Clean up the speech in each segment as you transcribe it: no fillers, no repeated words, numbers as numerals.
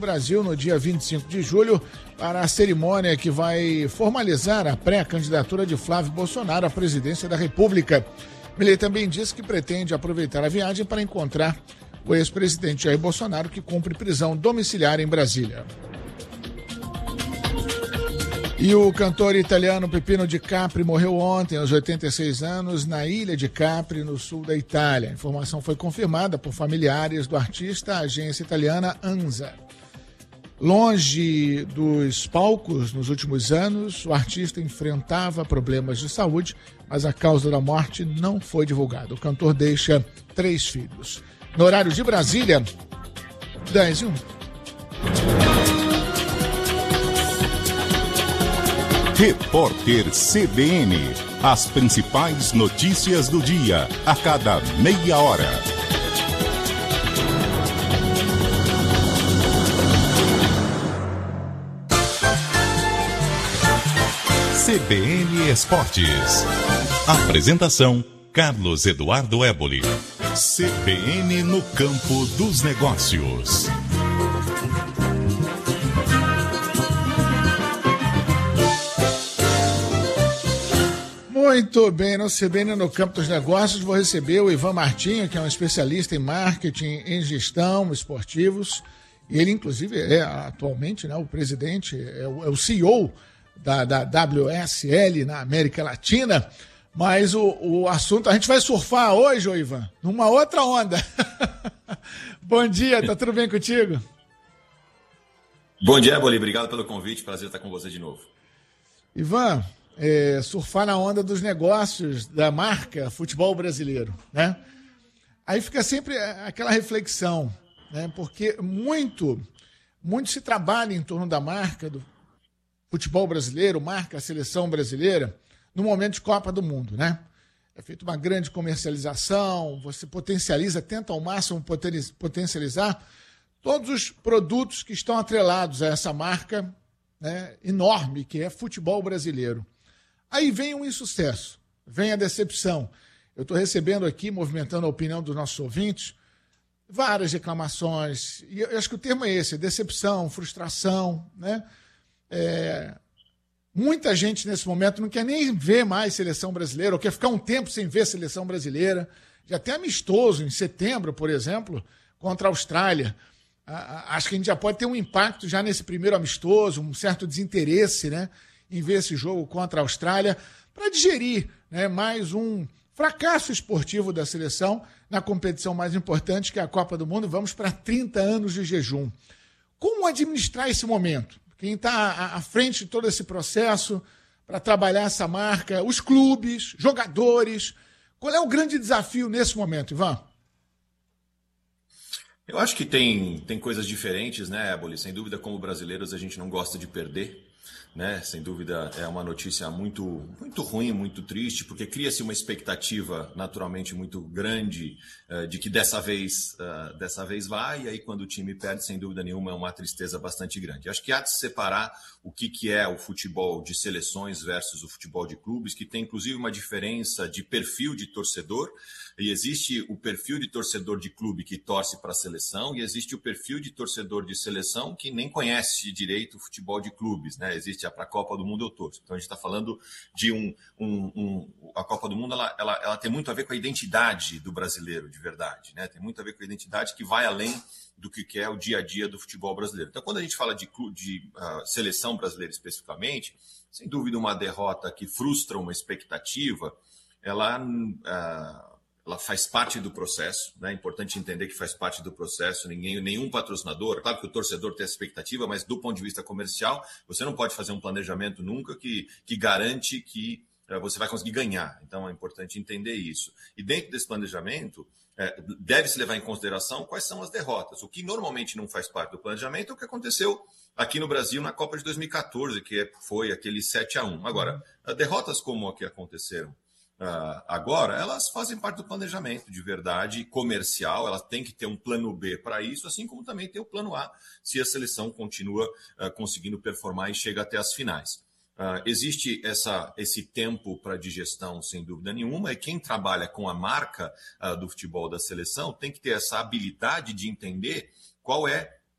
Brasil no dia 25 de julho para a cerimônia que vai formalizar a pré-candidatura de Flávio Bolsonaro à presidência da República. Milei também disse que pretende aproveitar a viagem para encontrar o ex-presidente Jair Bolsonaro, que cumpre prisão domiciliar em Brasília. E o cantor italiano Peppino Di Capri morreu ontem, aos 86 anos, na ilha de Capri, no sul da Itália. A informação foi confirmada por familiares do artista, a agência italiana ANSA. Longe dos palcos nos últimos anos, o artista enfrentava problemas de saúde, mas a causa da morte não foi divulgada. O cantor deixa 3 filhos. No horário de Brasília, 10h01. Repórter CBN. As principais notícias do dia, a cada meia hora. CBN Esportes. Apresentação: Carlos Eduardo Éboli. CBN no campo dos negócios. Muito bem, no CBN no campo dos negócios, vou receber o Ivan Martinho, que é um especialista em marketing, em gestão, esportivos, e ele inclusive é atualmente, né, o presidente, é o CEO da WSL na América Latina, mas o assunto, a gente vai surfar hoje, ô Ivan, numa outra onda. Bom dia, tá tudo bem contigo? Bom dia, Éboli, obrigado pelo convite, prazer estar com você de novo. Ivan, surfar na onda dos negócios da marca futebol brasileiro, né? Aí fica sempre aquela reflexão, né? Porque muito se trabalha em torno da marca do futebol brasileiro, marca a seleção brasileira, no momento de Copa do Mundo, né? É feita uma grande comercialização, você potencializa, tenta ao máximo potencializar todos os produtos que estão atrelados a essa marca, né, enorme que é futebol brasileiro. Aí vem um insucesso, vem a decepção. Eu estou recebendo aqui, movimentando a opinião dos nossos ouvintes, várias reclamações, e eu acho que o termo é esse, decepção, frustração, né? Muita gente nesse momento não quer nem ver mais seleção brasileira, ou quer ficar um tempo sem ver seleção brasileira. Já tem amistoso em setembro, por exemplo, contra a Austrália. Acho que a gente já pode ter um impacto já nesse primeiro amistoso, um certo desinteresse, né, em ver esse jogo contra a Austrália, para digerir, né, mais um fracasso esportivo da seleção na competição mais importante, que é a Copa do Mundo. Vamos para 30 anos de jejum. Como administrar esse momento? Quem está à frente de todo esse processo para trabalhar essa marca, os clubes, jogadores, qual é o grande desafio nesse momento, Ivan? Eu acho que tem coisas diferentes, né, Éboli? Sem dúvida, como brasileiros, a gente não gosta de perder, né? Sem dúvida, é uma notícia muito, muito ruim, muito triste, porque cria-se uma expectativa naturalmente muito grande de que dessa vez vai, e aí quando o time perde, sem dúvida nenhuma, é uma tristeza bastante grande. Acho que há de se separar o que é o futebol de seleções versus o futebol de clubes, que tem inclusive uma diferença de perfil de torcedor. E existe o perfil de torcedor de clube que torce para a seleção, e existe o perfil de torcedor de seleção que nem conhece direito o futebol de clubes, né? Existe para a Copa do Mundo eu torço. Então a gente está falando de a Copa do Mundo, ela tem muito a ver com a identidade do brasileiro, de verdade, né? Tem muito a ver com a identidade que vai além do que é o dia a dia do futebol brasileiro. Então, quando a gente fala de seleção brasileira especificamente, sem dúvida uma derrota que frustra uma expectativa, ela faz parte do processo, né? É importante entender que faz parte do processo. Nenhum patrocinador, claro que o torcedor tem essa expectativa, mas do ponto de vista comercial, você não pode fazer um planejamento nunca que garante que você vai conseguir ganhar. Então é importante entender isso. E dentro desse planejamento, deve-se levar em consideração quais são as derrotas. O que normalmente não faz parte do planejamento é o que aconteceu aqui no Brasil na Copa de 2014, que foi aquele 7-1. Agora, derrotas como a que aconteceram agora, elas fazem parte do planejamento de verdade comercial, elas têm que ter um plano B para isso, assim como também tem o plano A, se a seleção continua conseguindo performar e chega até as finais. Existe esse tempo para digestão, sem dúvida nenhuma, e quem trabalha com a marca do futebol da seleção tem que ter essa habilidade de entender qual é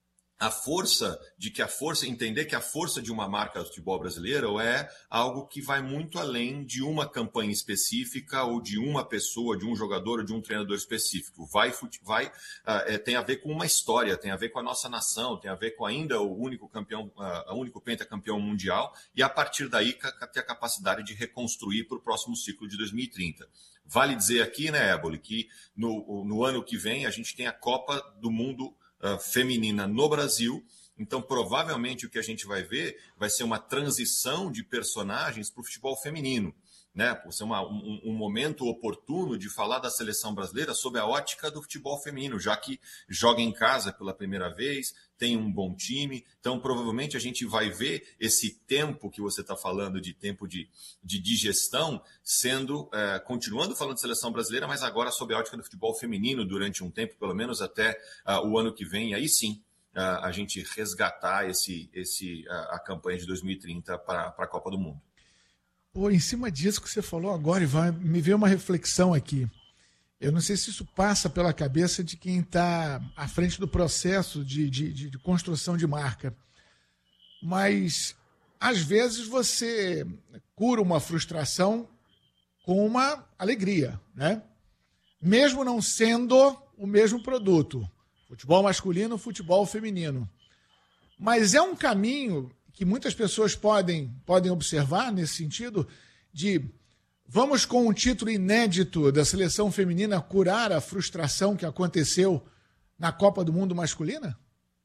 entender que a força de uma marca do futebol brasileiro é algo que vai muito além de uma campanha específica ou de uma pessoa, de um jogador ou de um treinador específico. Tem a ver com uma história, tem a ver com a nossa nação, tem a ver com ainda o único pentacampeão mundial e a partir daí ter a capacidade de reconstruir para o próximo ciclo de 2030. Vale dizer aqui, né, Éboli, que no ano que vem a gente tem a Copa do Mundo feminina no Brasil, então provavelmente o que a gente vai ver vai ser uma transição de personagens para o futebol feminino, né? Vai ser um momento oportuno de falar da seleção brasileira sob a ótica do futebol feminino, já que joga em casa pela primeira vez, tem um bom time, então provavelmente a gente vai ver esse tempo que você está falando, de tempo de digestão, continuando falando de seleção brasileira, mas agora sob a ótica do futebol feminino durante um tempo, pelo menos até o ano que vem, e aí sim a gente resgatar a campanha de 2030 para a Copa do Mundo. Pô, em cima disso que você falou agora, Ivan, me veio uma reflexão aqui. Eu não sei se isso passa pela cabeça de quem está à frente do processo de construção de marca. Mas, às vezes, você cura uma frustração com uma alegria, né? Mesmo não sendo o mesmo produto. Futebol masculino, futebol feminino. Mas é um caminho que muitas pessoas podem observar nesse sentido de vamos com um título inédito da seleção feminina curar a frustração que aconteceu na Copa do Mundo masculina?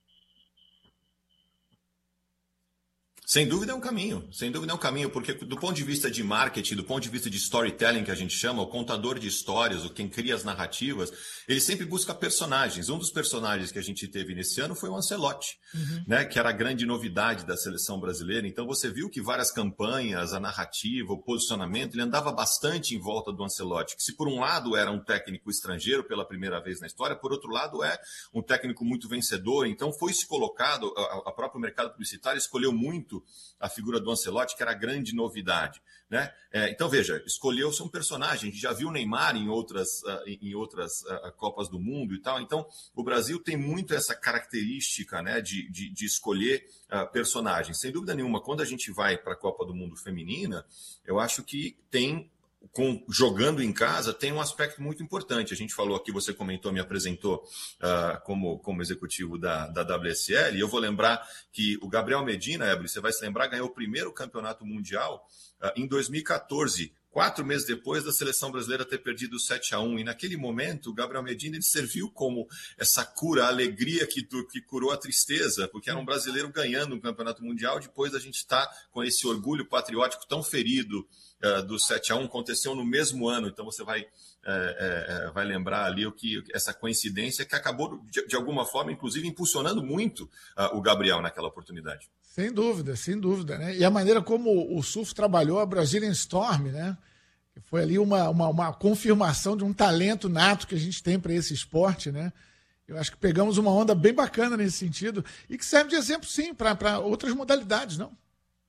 Sem dúvida é um caminho, porque do ponto de vista de marketing, do ponto de vista de storytelling, que a gente chama, o contador de histórias, o quem cria as narrativas, ele sempre busca personagens. Um dos personagens que a gente teve nesse ano foi o Ancelotti, né, que era a grande novidade da seleção brasileira. Então você viu que várias campanhas, a narrativa, o posicionamento, ele andava bastante em volta do Ancelotti, que se por um lado era um técnico estrangeiro pela primeira vez na história, por outro lado é um técnico muito vencedor. Então foi-se colocado, a próprio mercado publicitário escolheu muito a figura do Ancelotti, que era a grande novidade, né? Então, veja, escolheu-se um personagem, a gente já viu o Neymar em outras Copas do Mundo e tal. Então, o Brasil tem muito essa característica, né, de escolher personagens. Sem dúvida nenhuma, quando a gente vai para a Copa do Mundo feminina, eu acho que jogando em casa tem um aspecto muito importante. A gente falou aqui, você comentou, me apresentou como executivo da WSL, e eu vou lembrar que o Gabriel Medina, Éboli, você vai se lembrar, ganhou o primeiro campeonato mundial em 2014, 4 meses depois da seleção brasileira ter perdido 7-1. E naquele momento, o Gabriel Medina ele serviu como essa cura, a alegria que curou a tristeza, porque era um brasileiro ganhando um campeonato mundial, depois da gente estar com esse orgulho patriótico tão ferido do 7-1, aconteceu no mesmo ano. Então você vai lembrar ali essa coincidência que acabou, de alguma forma, inclusive, impulsionando muito o Gabriel naquela oportunidade. Sem dúvida, né? E a maneira como o surf trabalhou a Brazilian Storm, né? Que foi ali uma confirmação de um talento nato que a gente tem para esse esporte, né? Eu acho que pegamos uma onda bem bacana nesse sentido e que serve de exemplo, sim, para outras modalidades, não?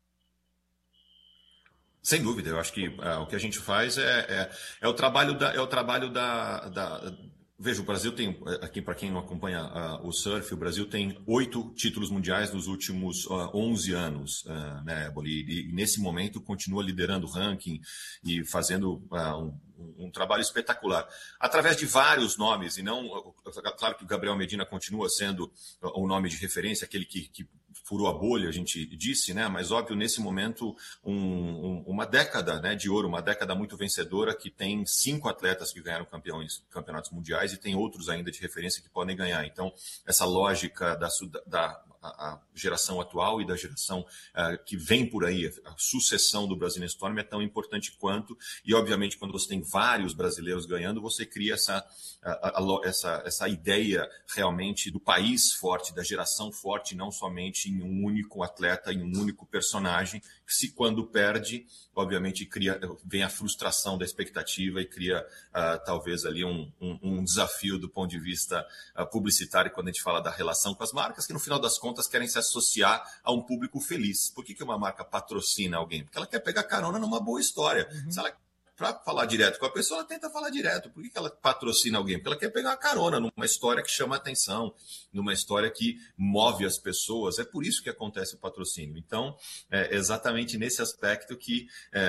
Sem dúvida, eu acho que o que a gente faz é o trabalho da. Veja, o Brasil tem, aqui para quem não acompanha o surf, o Brasil tem 8 títulos mundiais nos últimos 11 anos, né, e nesse momento continua liderando o ranking e fazendo um trabalho espetacular, através de vários nomes, e não, claro que o Gabriel Medina continua sendo o nome de referência, aquele que furou a bolha, a gente disse, né? Mas óbvio, nesse momento, uma década, né, de ouro, uma década muito vencedora, que tem 5 atletas que ganharam campeonatos mundiais e tem outros ainda de referência que podem ganhar. Então, essa lógica da geração atual e da geração que vem por aí, a sucessão do Brazilian Storm é tão importante quanto, e obviamente quando você tem vários brasileiros ganhando, você cria essa ideia realmente do país forte, da geração forte, não somente em um único atleta, em um único personagem, que se quando perde, obviamente vem a frustração da expectativa e cria talvez ali um desafio do ponto de vista publicitário, quando a gente fala da relação com as marcas, que no final das contas querem se associar a um público feliz. Por que uma marca patrocina alguém? Porque ela quer pegar carona numa boa história. Se ela para falar direto com a pessoa, ela tenta falar direto. Por que ela patrocina alguém? Porque ela quer pegar uma carona numa história que chama atenção, numa história que move as pessoas. É por isso que acontece o patrocínio. Então, é exatamente nesse aspecto que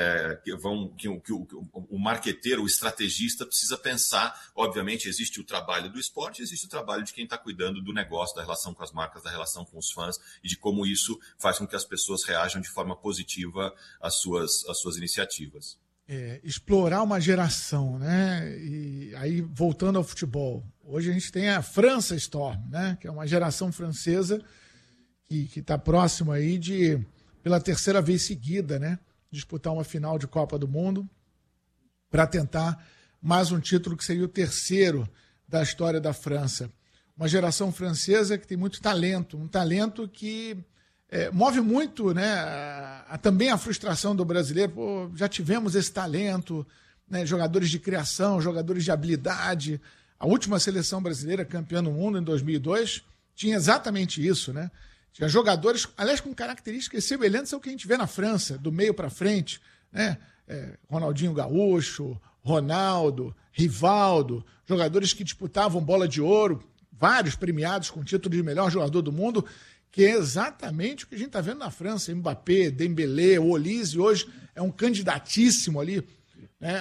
o marqueteiro, o estrategista precisa pensar. Obviamente, existe o trabalho do esporte, existe o trabalho de quem está cuidando do negócio, da relação com as marcas, da relação com os fãs e de como isso faz com que as pessoas reajam de forma positiva às suas iniciativas. Explorar uma geração, né? E aí, voltando ao futebol, hoje a gente tem a França Storm, né? Que é uma geração francesa que está próxima aí de, pela terceira vez seguida, né? Disputar uma final de Copa do Mundo para tentar mais um título que seria o terceiro da história da França. Uma geração francesa que tem muito talento, um talento que move muito, né, também a frustração do brasileiro. Pô, já tivemos esse talento, né, jogadores de criação, jogadores de habilidade. A última seleção brasileira campeã do mundo, em 2002, tinha exatamente isso, né? Tinha jogadores, aliás, com características semelhantes ao que a gente vê na França, do meio para frente, né? Ronaldinho Gaúcho, Ronaldo, Rivaldo, jogadores que disputavam bola de ouro, vários premiados com título de melhor jogador do mundo, que é exatamente o que a gente está vendo na França. Mbappé, Dembélé, Olise, hoje é um candidatíssimo ali, né,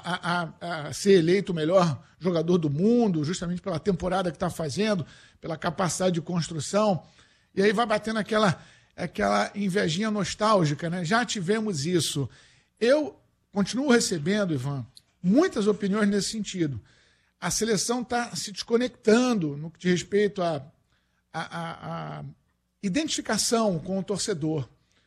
a ser eleito o melhor jogador do mundo, justamente pela temporada que está fazendo, pela capacidade de construção. E aí vai batendo aquela invejinha nostálgica, né? Já tivemos isso. Eu continuo recebendo, Ivan, muitas opiniões nesse sentido. A seleção está se desconectando no que diz respeito à identificação com o torcedor.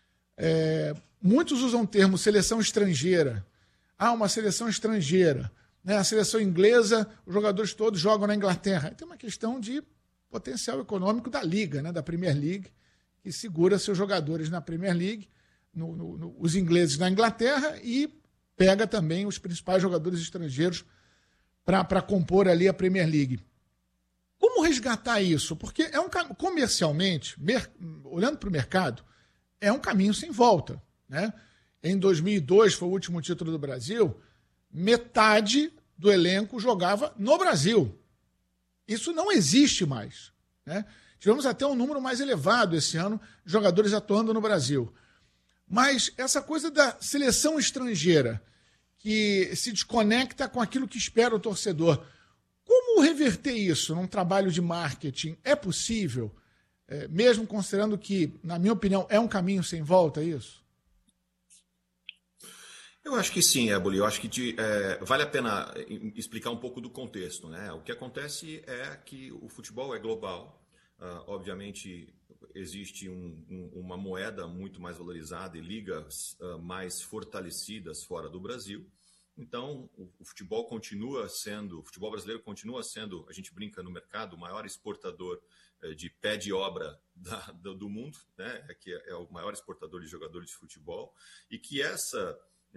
Muitos usam o termo seleção estrangeira. Uma seleção estrangeira, né? A seleção inglesa, os jogadores todos jogam na Inglaterra. Tem uma questão de potencial econômico da Liga, né? Da Premier League, que segura seus jogadores na Premier League, os ingleses na Inglaterra, e pega também os principais jogadores estrangeiros para compor ali a Premier League. Como resgatar isso? Porque comercialmente, olhando para o mercado, é um caminho sem volta, né? Em 2002, foi o último título do Brasil, metade do elenco jogava no Brasil. Isso não existe mais, né? Tivemos até um número mais elevado esse ano de jogadores atuando no Brasil. Mas essa coisa da seleção estrangeira, que se desconecta com aquilo que espera o torcedor, como reverter isso num trabalho de marketing? É possível, mesmo considerando que, na minha opinião, é um caminho sem volta isso? Eu acho que sim, Éboli. Eu acho que vale a pena explicar um pouco do contexto, né? O que acontece é que o futebol é global. Obviamente, existe uma moeda muito mais valorizada e ligas mais fortalecidas fora do Brasil. Então, o futebol brasileiro continua sendo, a gente brinca no mercado, o maior exportador de pé de obra do mundo, né? Que é o maior exportador de jogadores de futebol, e que essa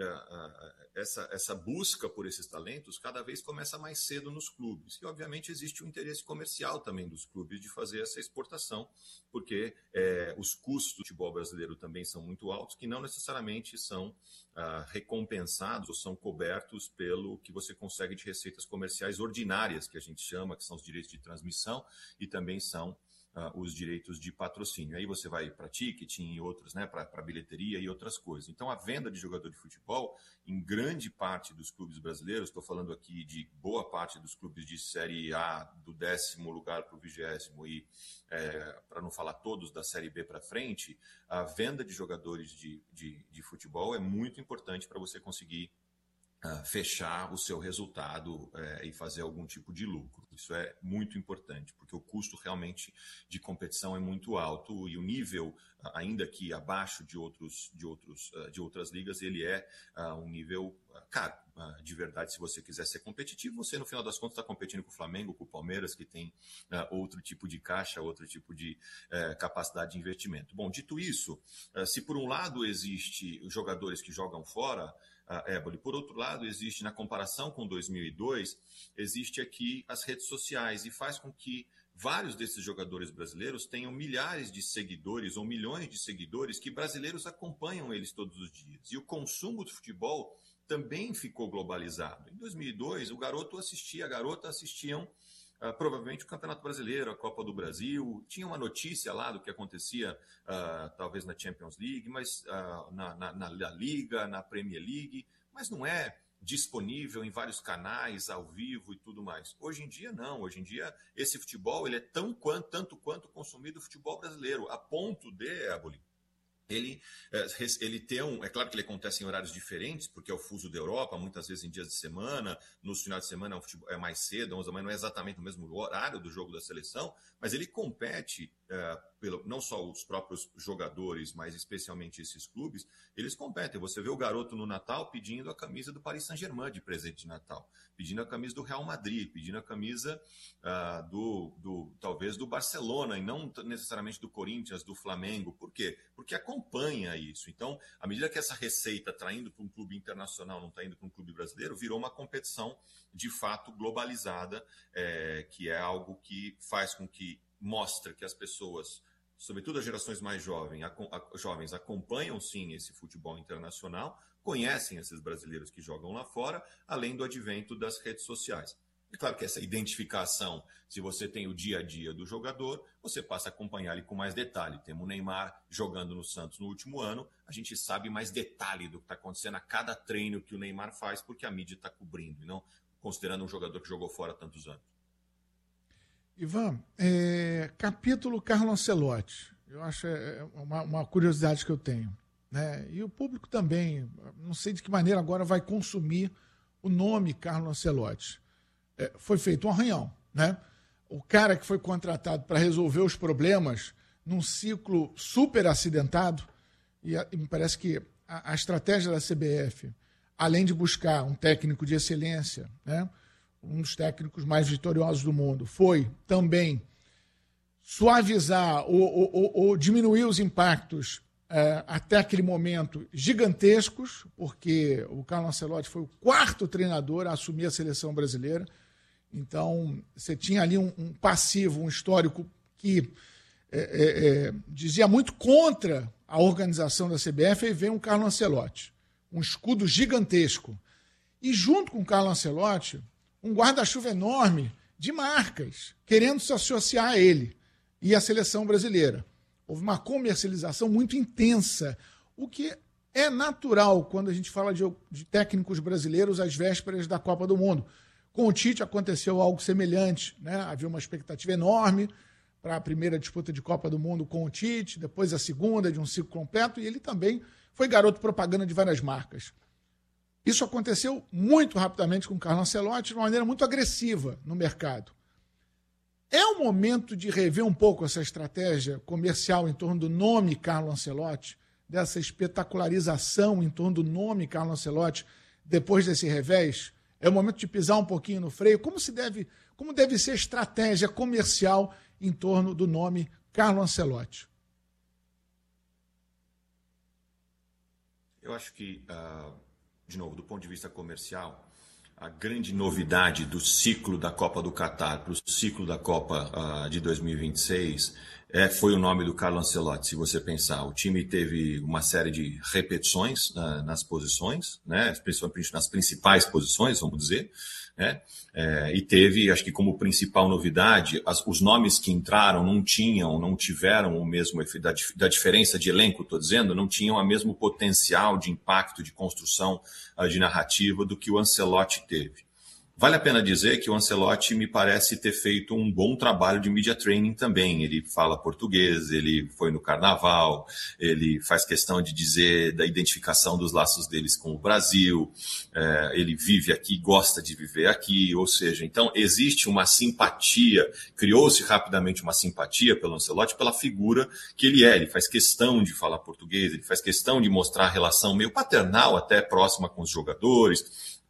busca por esses talentos cada vez começa mais cedo nos clubes. E, obviamente, existe um interesse comercial também dos clubes de fazer essa exportação, porque os custos do futebol brasileiro também são muito altos, que não necessariamente são recompensados ou são cobertos pelo que você consegue de receitas comerciais ordinárias, que a gente chama, que são os direitos de transmissão, e também são os direitos de patrocínio. Aí você vai para ticketing e outros, né, para bilheteria e outras coisas. Então, a venda de jogador de futebol, em grande parte dos clubes brasileiros, estou falando aqui de boa parte dos clubes de Série A, do 10º lugar para o 20º, e, para não falar todos, da Série B para frente, a venda de jogadores de futebol é muito importante para você conseguir fechar o seu resultado e fazer algum tipo de lucro. Isso é muito importante, porque o custo realmente de competição é muito alto e o nível, ainda que abaixo de outras ligas, ele é um nível caro. De verdade, se você quiser ser competitivo, você no final das contas está competindo com o Flamengo, com o Palmeiras, que tem outro tipo de caixa, outro tipo de capacidade de investimento. Bom, dito isso, se por um lado existe jogadores que jogam fora, Éboli, por outro lado, existe, na comparação com 2002, existe aqui as redes sociais, e faz com que vários desses jogadores brasileiros tenham milhares de seguidores ou milhões de seguidores, que brasileiros acompanham eles todos os dias. E o consumo do futebol também ficou globalizado. Em 2002, o garoto assistia, a garota assistiam provavelmente o Campeonato Brasileiro, a Copa do Brasil. Tinha uma notícia lá do que acontecia, talvez na Champions League, mas na Liga, na Premier League, mas não é disponível em vários canais, ao vivo e tudo mais. Hoje em dia, não. Hoje em dia, esse futebol ele é tanto quanto consumido o futebol brasileiro, a ponto de, Éboli, ele tem é claro que ele acontece em horários diferentes, porque é o fuso da Europa, muitas vezes em dias de semana, nos finais de semana é mais cedo, 11 da manhã, não é exatamente o mesmo horário do jogo da seleção, mas ele compete, não só os próprios jogadores, mas especialmente esses clubes, eles competem. Você vê o garoto no Natal pedindo a camisa do Paris Saint-Germain de presente de Natal, pedindo a camisa do Real Madrid, pedindo a camisa talvez do Barcelona, e não necessariamente do Corinthians, do Flamengo. Por quê? Porque acompanha isso. Então, à medida que essa receita está indo para um clube internacional, não está indo para um clube brasileiro, virou uma competição de fato globalizada, que é algo que faz com que mostra que as pessoas, sobretudo as gerações mais jovens, acompanham sim esse futebol internacional, conhecem esses brasileiros que jogam lá fora, além do advento das redes sociais. É claro que essa identificação, se você tem o dia a dia do jogador, você passa a acompanhar ele com mais detalhe. Temos o Neymar jogando no Santos no último ano, a gente sabe mais detalhe do que está acontecendo a cada treino que o Neymar faz, porque a mídia está cobrindo, e não considerando um jogador que jogou fora há tantos anos. Ivan, capítulo Carlo Ancelotti. Eu acho uma curiosidade que eu tenho, né? E o público também, não sei de que maneira agora vai consumir o nome Carlo Ancelotti. Foi feito um arranhão, né? O cara que foi contratado para resolver os problemas num ciclo super acidentado, e me parece que a estratégia da CBF, além de buscar um técnico de excelência, né, um dos técnicos mais vitoriosos do mundo, foi também suavizar ou diminuir os impactos até aquele momento gigantescos, porque o Carlo Ancelotti foi o 4º treinador a assumir a seleção brasileira. Então, você tinha ali um passivo, um histórico que dizia muito contra a organização da CBF, e veio um Carlo Ancelotti, um escudo gigantesco. E junto com o Carlo Ancelotti, um guarda-chuva enorme de marcas, querendo se associar a ele e à seleção brasileira. Houve uma comercialização muito intensa, o que é natural quando a gente fala de técnicos brasileiros às vésperas da Copa do Mundo. Com o Tite aconteceu algo semelhante, né? Havia uma expectativa enorme para a primeira disputa de Copa do Mundo com o Tite, depois a segunda de um ciclo completo, e ele também foi garoto propaganda de várias marcas. Isso aconteceu muito rapidamente com o Carlo Ancelotti, de uma maneira muito agressiva no mercado. É o momento de rever um pouco essa estratégia comercial em torno do nome Carlo Ancelotti, dessa espetacularização em torno do nome Carlo Ancelotti, depois desse revés? É o momento de pisar um pouquinho no freio? Como deve ser a estratégia comercial em torno do nome Carlo Ancelotti? Eu acho que, de novo, do ponto de vista comercial, a grande novidade do ciclo da Copa do Catar para o ciclo da Copa de 2026 foi o nome do Carlo Ancelotti. Se você pensar, o time teve uma série de repetições nas posições, né, principalmente nas principais posições, vamos dizer, né, e teve, acho que como principal novidade, os nomes que entraram não tiveram o mesmo efeito, da diferença de elenco, estou dizendo, não tinham o mesmo potencial de impacto, de construção de narrativa do que o Ancelotti teve. Vale a pena dizer que o Ancelotti me parece ter feito um bom trabalho de media training também. Ele fala português, ele foi no carnaval, ele faz questão de dizer da identificação dos laços deles com o Brasil, ele vive aqui, gosta de viver aqui, ou seja, então existe uma simpatia, criou-se rapidamente uma simpatia pelo Ancelotti, pela figura que ele faz questão de falar português, ele faz questão de mostrar a relação meio paternal, até próxima com os jogadores.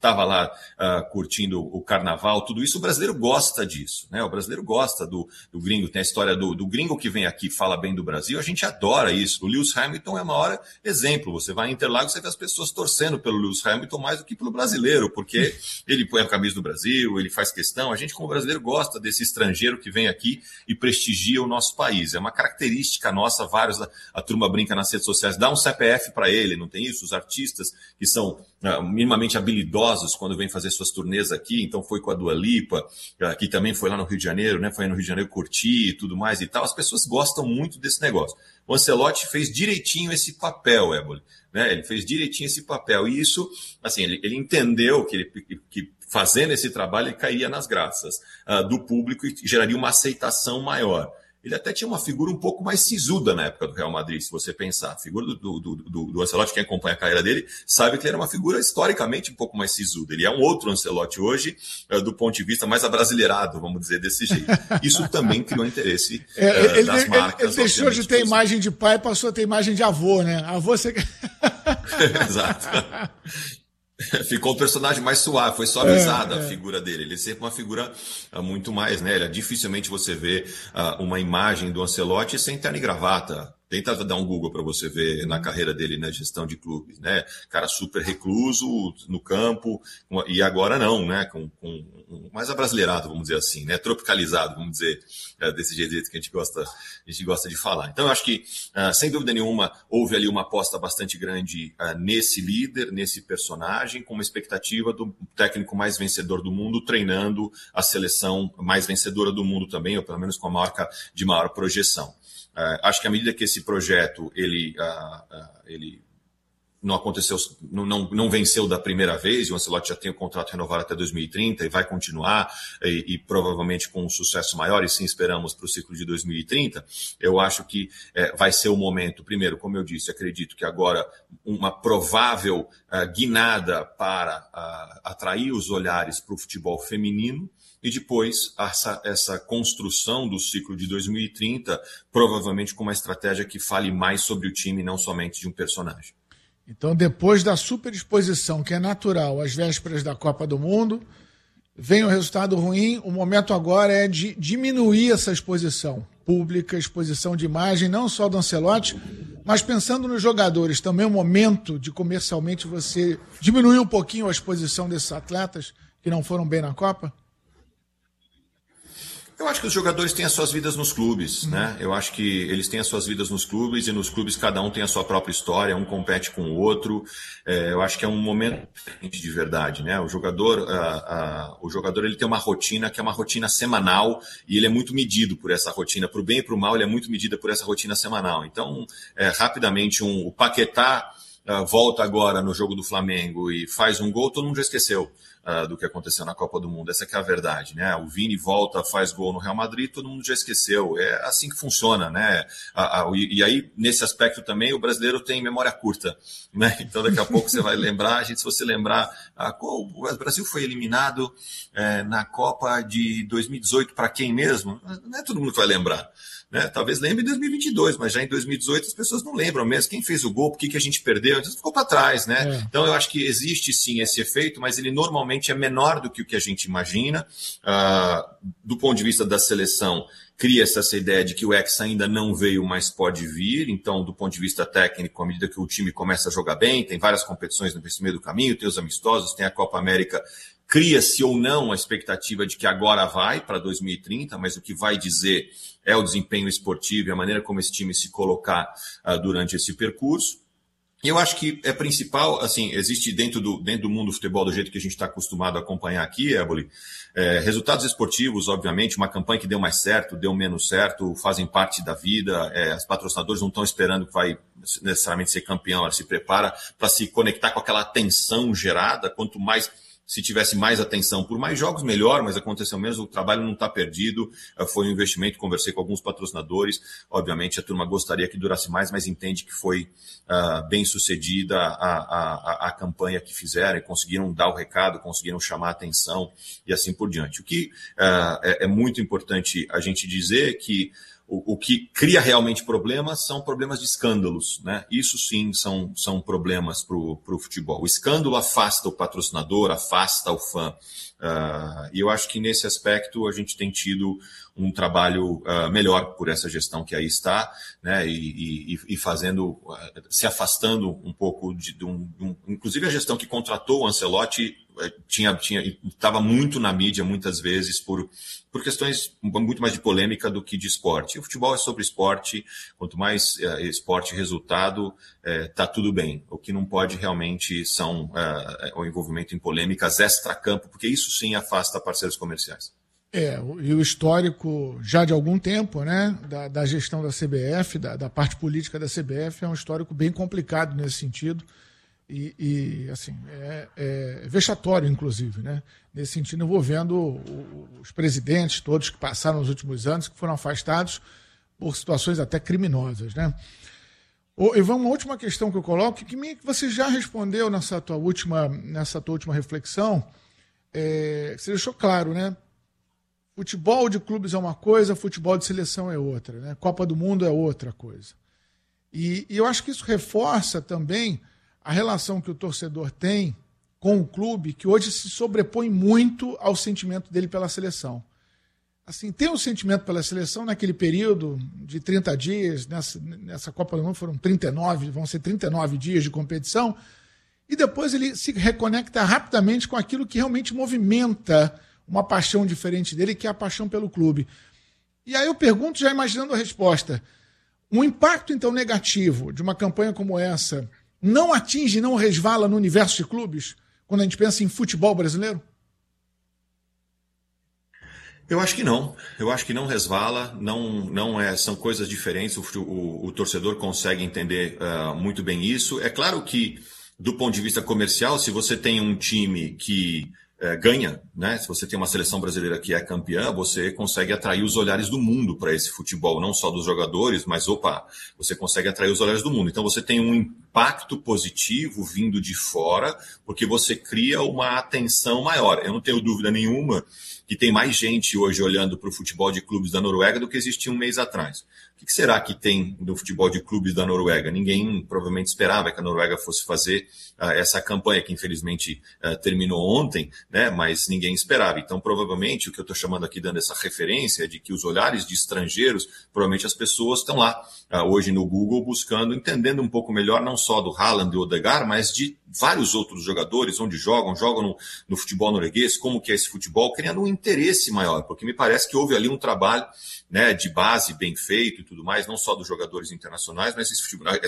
estava lá curtindo o carnaval, tudo isso. O brasileiro gosta disso, né? O brasileiro gosta do gringo. Tem a história do gringo que vem aqui e fala bem do Brasil. A gente adora isso. O Lewis Hamilton é o maior exemplo. Você vai em Interlagos, você vê as pessoas torcendo pelo Lewis Hamilton mais do que pelo brasileiro, porque ele põe a camisa do Brasil, ele faz questão. A gente, como brasileiro, gosta desse estrangeiro que vem aqui e prestigia o nosso país. É uma característica nossa. Vários, a turma brinca nas redes sociais, dá um CPF para ele, não tem isso? Os artistas que são minimamente habilidosos quando vêm fazer suas turnês aqui, então foi com a Dua Lipa, que também foi lá no Rio de Janeiro, né? Foi no Rio de Janeiro curtir e tudo mais e tal. As pessoas gostam muito desse negócio. O Ancelotti fez direitinho esse papel, Éboli, né? Ele fez direitinho esse papel, e isso, assim, ele entendeu que fazendo esse trabalho ele cairia nas graças do público e geraria uma aceitação maior. Ele até tinha uma figura um pouco mais sisuda na época do Real Madrid, se você pensar. A figura do Ancelotti, quem acompanha a carreira dele, sabe que ele era uma figura historicamente um pouco mais sisuda. Ele é um outro Ancelotti hoje, do ponto de vista mais abrasileirado, vamos dizer desse jeito. Isso também criou interesse das marcas. Ele deixou de ter imagem de pai e passou a ter imagem de avô, né? Avô você... Exato. Ficou um personagem mais suave, foi suavizada a figura dele. Ele é sempre uma figura muito mais, né? Dificilmente você vê uma imagem do Ancelotti sem terno e gravata. Tenta dar um Google para você ver na carreira dele na gestão de clubes, né? Cara super recluso no campo, e agora não, né? Com mais abrasileirado, vamos dizer assim, né? Tropicalizado, vamos dizer, desse jeito que a gente gosta de falar. Então, eu acho que, sem dúvida nenhuma, houve ali uma aposta bastante grande nesse líder, nesse personagem, com uma expectativa do técnico mais vencedor do mundo, treinando a seleção mais vencedora do mundo também, ou pelo menos com a marca de maior projeção. Acho que à medida que esse projeto ele não aconteceu, não venceu da primeira vez, e o Ancelotti já tem o contrato renovado até 2030 e vai continuar, e provavelmente com um sucesso maior, e sim esperamos para o ciclo de 2030, eu acho que vai ser o momento, primeiro, como eu disse, acredito que agora uma provável guinada para atrair os olhares para o futebol feminino, e depois essa construção do ciclo de 2030, provavelmente com uma estratégia que fale mais sobre o time, não somente de um personagem. Então, depois da superexposição, que é natural, às vésperas da Copa do Mundo, vem o resultado ruim. O momento agora é de diminuir essa exposição pública, exposição de imagem, não só do Ancelotti, mas pensando nos jogadores, também é o momento de comercialmente você diminuir um pouquinho a exposição desses atletas que não foram bem na Copa? Eu acho que os jogadores têm as suas vidas nos clubes, né? Eu acho que eles têm as suas vidas nos clubes, e nos clubes cada um tem a sua própria história, um compete com o outro. Eu acho que é um momento de verdade, né? O jogador ele tem uma rotina que é uma rotina semanal, e ele é muito medido por essa rotina, para o bem e para o mal, ele é muito medido por essa rotina semanal. Então, rapidamente, o Paquetá volta agora no jogo do Flamengo e faz um gol, todo mundo já esqueceu do que aconteceu na Copa do Mundo. Essa que é a verdade, né? O Vini volta, faz gol no Real Madrid, todo mundo já esqueceu. É assim que funciona, né? E aí, nesse aspecto também, o brasileiro tem memória curta, né? Então, daqui a pouco você vai lembrar, se você lembrar, o Brasil foi eliminado na Copa de 2018 para quem mesmo? Não é todo mundo que vai lembrar, né? Talvez lembre em 2022, mas já em 2018 as pessoas não lembram mesmo quem fez o gol, por que a gente perdeu, então ficou para trás, né? Então eu acho que existe sim esse efeito, mas ele normalmente é menor do que o que a gente imagina. Do ponto de vista da seleção, cria-se essa ideia de que o Hexa ainda não veio, mas pode vir. Então, do ponto de vista técnico, à medida que o time começa a jogar bem, tem várias competições no meio do caminho, tem os amistosos, tem a Copa América, cria-se ou não a expectativa de que agora vai para 2030, mas o que vai dizer é o desempenho esportivo e a maneira como esse time se colocar durante esse percurso. E eu acho que é principal, assim, existe dentro do mundo do futebol, do jeito que a gente está acostumado a acompanhar aqui, Éboli, resultados esportivos, obviamente, uma campanha que deu mais certo, deu menos certo, fazem parte da vida, os patrocinadores não estão esperando que vai necessariamente ser campeão, ela se prepara para se conectar com aquela atenção gerada, quanto mais... Se tivesse mais atenção por mais jogos, melhor, mas aconteceu menos, o trabalho não está perdido, foi um investimento, conversei com alguns patrocinadores, obviamente a turma gostaria que durasse mais, mas entende que foi bem sucedida a campanha que fizeram, e conseguiram dar o recado, conseguiram chamar a atenção e assim por diante. O que é muito importante a gente dizer que o que cria realmente problemas são problemas de escândalos, né? Isso sim são problemas para o futebol. O escândalo afasta o patrocinador, afasta o fã. E eu acho que nesse aspecto a gente tem tido um trabalho melhor por essa gestão que aí está, né? E fazendo, se afastando um pouco inclusive a gestão que contratou o Ancelotti estava muito na mídia muitas vezes por questões muito mais de polêmica do que de esporte. O futebol é sobre esporte, quanto mais esporte e resultado, tá tudo bem. O que não pode realmente são o envolvimento em polêmicas extra-campo, porque isso sim afasta parceiros comerciais. E o histórico já de algum tempo, né, da gestão da CBF, da parte política da CBF, é um histórico bem complicado nesse sentido. E assim, é vexatório, inclusive, né? Nesse sentido, envolvendo os presidentes todos que passaram nos últimos anos, que foram afastados por situações até criminosas, né? Ivan, uma última questão que eu coloco, que você já respondeu nessa tua última reflexão, você deixou claro, né? Futebol de clubes é uma coisa, futebol de seleção é outra, né? Copa do Mundo é outra coisa. E eu acho que isso reforça também a relação que o torcedor tem com o clube, que hoje se sobrepõe muito ao sentimento dele pela seleção. Assim, tem um sentimento pela seleção naquele período de 30 dias, nessa Copa do Mundo foram 39, vão ser 39 dias de competição, e depois ele se reconecta rapidamente com aquilo que realmente movimenta uma paixão diferente dele, que é a paixão pelo clube. E aí eu pergunto, já imaginando a resposta, um impacto então negativo de uma campanha como essa não atinge, não resvala no universo de clubes, quando a gente pensa em futebol brasileiro? Eu acho que não. Eu acho que não resvala, são coisas diferentes, o torcedor consegue entender muito bem isso. É claro que, do ponto de vista comercial, se você tem um time que ganha, né? Se você tem uma seleção brasileira que é campeã, você consegue atrair os olhares do mundo para esse futebol, não só dos jogadores, mas você consegue atrair os olhares do mundo. Então você tem um impacto positivo vindo de fora, porque você cria uma atenção maior. Eu não tenho dúvida nenhuma que tem mais gente hoje olhando para o futebol de clubes da Noruega do que existia um mês atrás. O que será que tem no futebol de clubes da Noruega? Ninguém provavelmente esperava que a Noruega fosse fazer essa campanha, que infelizmente terminou ontem, né? Mas ninguém esperava. Então, provavelmente, o que eu estou chamando aqui, dando essa referência, é de que os olhares de estrangeiros, provavelmente as pessoas estão lá hoje no Google buscando, entendendo um pouco melhor, não só do Haaland e Odegaard, mas de vários outros jogadores, onde jogam no futebol norueguês, como que é esse futebol, criando um interesse maior, porque me parece que houve ali um trabalho, né, de base bem feito e tudo mais, não só dos jogadores internacionais, mas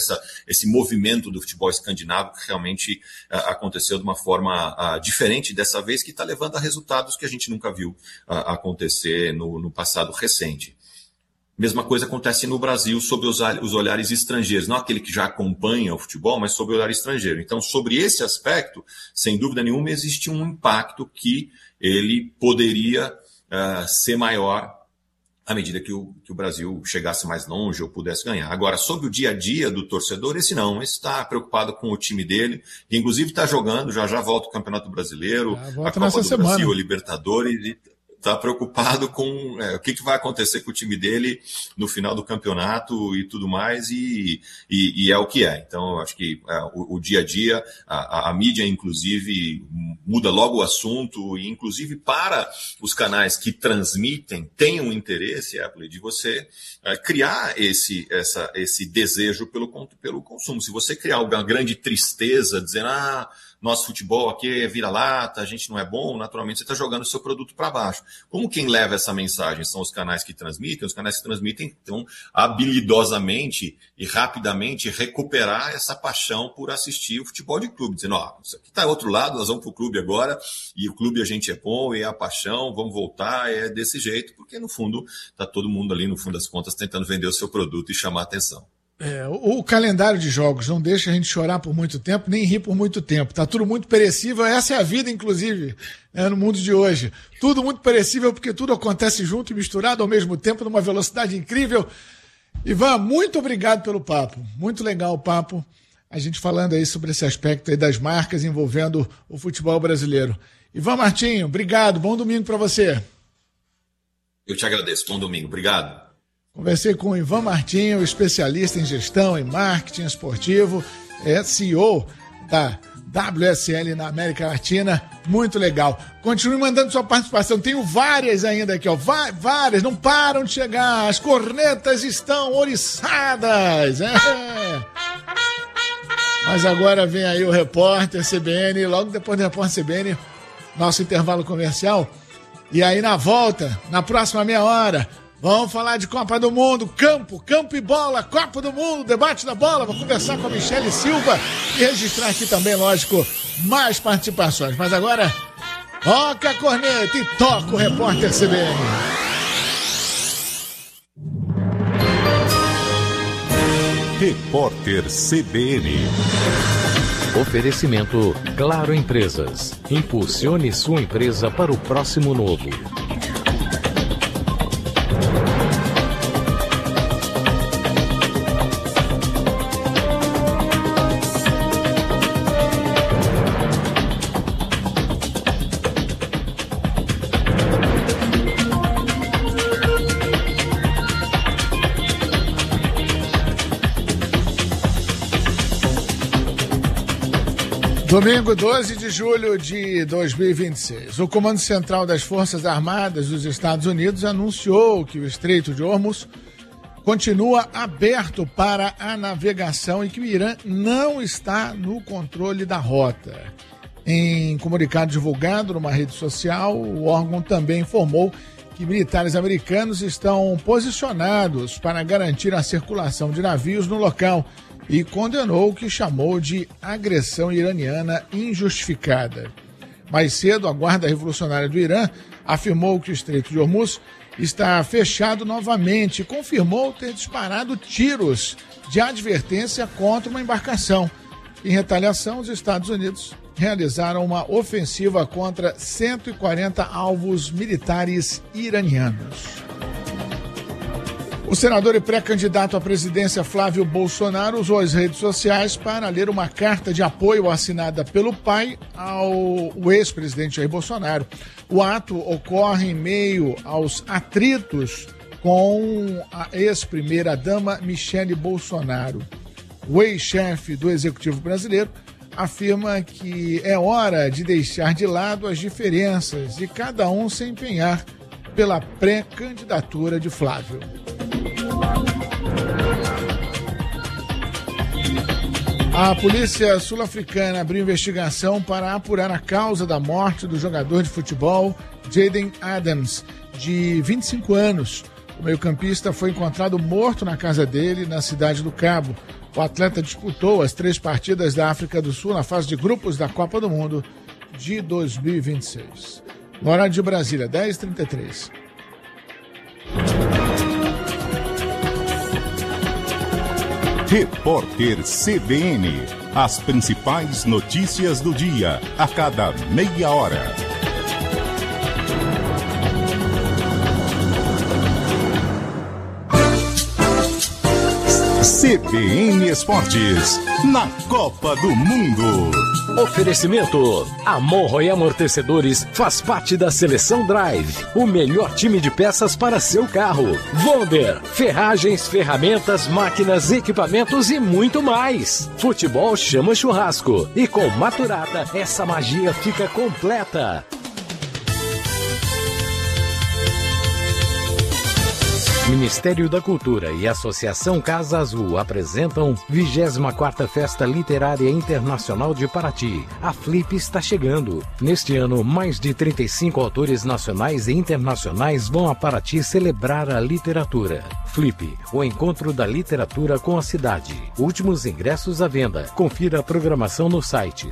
esse movimento do futebol escandinavo que realmente aconteceu de uma forma diferente dessa vez, que está levando a resultados que a gente nunca viu acontecer no passado recente. Mesma coisa acontece no Brasil sob os olhares estrangeiros, não aquele que já acompanha o futebol, mas sob o olhar estrangeiro. Então, sobre esse aspecto, sem dúvida nenhuma, existe um impacto que ele poderia ser maior à medida que o Brasil chegasse mais longe ou pudesse ganhar. Agora, sobre o dia a dia do torcedor, esse está preocupado com o time dele, que inclusive está jogando, já volta o Campeonato Brasileiro, a Copa do Brasil, a Libertadores, e está preocupado com o que vai acontecer com o time dele no final do campeonato e tudo mais, e é o que é. Então, eu acho que o dia a dia, a mídia, inclusive, muda logo o assunto, e inclusive para os canais que transmitem, tem um interesse, Apple, de você criar esse desejo pelo consumo. Se você criar uma grande tristeza, dizendo, nosso futebol aqui é vira-lata, a gente não é bom, naturalmente você está jogando o seu produto para baixo. Como quem leva essa mensagem são os canais que transmitem, então, habilidosamente e rapidamente recuperar essa paixão por assistir o futebol de clube, dizendo, isso aqui está outro lado, nós vamos para o clube agora, e o clube a gente é bom, e é a paixão, vamos voltar, é desse jeito, porque no fundo está todo mundo ali, no fundo das contas, tentando vender o seu produto e chamar a atenção. O calendário de jogos não deixa a gente chorar por muito tempo, nem rir por muito tempo. Tá tudo muito perecível, essa é a vida, inclusive, no mundo de hoje. Tudo muito perecível, porque tudo acontece junto e misturado ao mesmo tempo, numa velocidade incrível. Ivan, muito obrigado pelo papo. Muito legal o papo. A gente falando aí sobre esse aspecto aí das marcas envolvendo o futebol brasileiro. Ivan Martinho, obrigado. Bom domingo para você. Eu te agradeço. Bom domingo. Obrigado. Conversei com o Ivan Martinho, especialista em gestão e marketing esportivo, CEO da WSL na América Latina. Muito legal. Continue mandando sua participação. Tenho várias ainda aqui, ó. Várias, não param de chegar. As cornetas estão oriçadas. Mas agora vem aí o repórter CBN, logo depois do repórter CBN, nosso intervalo comercial. E aí na volta, na próxima meia hora, vamos falar de Copa do Mundo, campo e bola, Copa do Mundo, debate da bola. Vou conversar com a Michele Silva e registrar aqui também, lógico, mais participações. Mas agora, toca a corneta e toca o repórter CBN. Repórter CBN. Oferecimento Claro Empresas. Impulsione sua empresa para o próximo novo. Domingo, 12 de julho de 2026. O Comando Central das Forças Armadas dos Estados Unidos anunciou que o Estreito de Hormuz continua aberto para a navegação e que o Irã não está no controle da rota. Em comunicado divulgado numa rede social, o órgão também informou que militares americanos estão posicionados para garantir a circulação de navios no local e condenou o que chamou de agressão iraniana injustificada. Mais cedo, a Guarda Revolucionária do Irã afirmou que o Estreito de Hormuz está fechado novamente e confirmou ter disparado tiros de advertência contra uma embarcação. Em retaliação, os Estados Unidos realizaram uma ofensiva contra 140 alvos militares iranianos. O senador e pré-candidato à presidência Flávio Bolsonaro usou as redes sociais para ler uma carta de apoio assinada pelo pai ao ex-presidente Jair Bolsonaro. O ato ocorre em meio aos atritos com a ex-primeira-dama Michele Bolsonaro. O ex-chefe do Executivo brasileiro afirma que é hora de deixar de lado as diferenças e cada um se empenhar pela pré-candidatura de Flávio. A polícia sul-africana abriu investigação para apurar a causa da morte do jogador de futebol Jaden Adams, de 25 anos. O meio-campista foi encontrado morto na casa dele, na cidade do Cabo. O atleta disputou as 3 partidas da África do Sul na fase de grupos da Copa do Mundo de 2026. No horário de Brasília, 10h33. Repórter CBN. As principais notícias do dia, a cada meia hora. CBN Esportes, na Copa do Mundo. Oferecimento: Amorro e Amortecedores faz parte da Seleção Drive, o melhor time de peças para seu carro. Wonder, ferragens, ferramentas, máquinas, equipamentos e muito mais. Futebol chama churrasco e com Maturata essa magia fica completa. Ministério da Cultura e Associação Casa Azul apresentam 24ª Festa Literária Internacional de Paraty. A Flip está chegando. Neste ano, mais de 35 autores nacionais e internacionais vão a Paraty celebrar a literatura. Flip, o encontro da literatura com a cidade. Últimos ingressos à venda. Confira a programação no site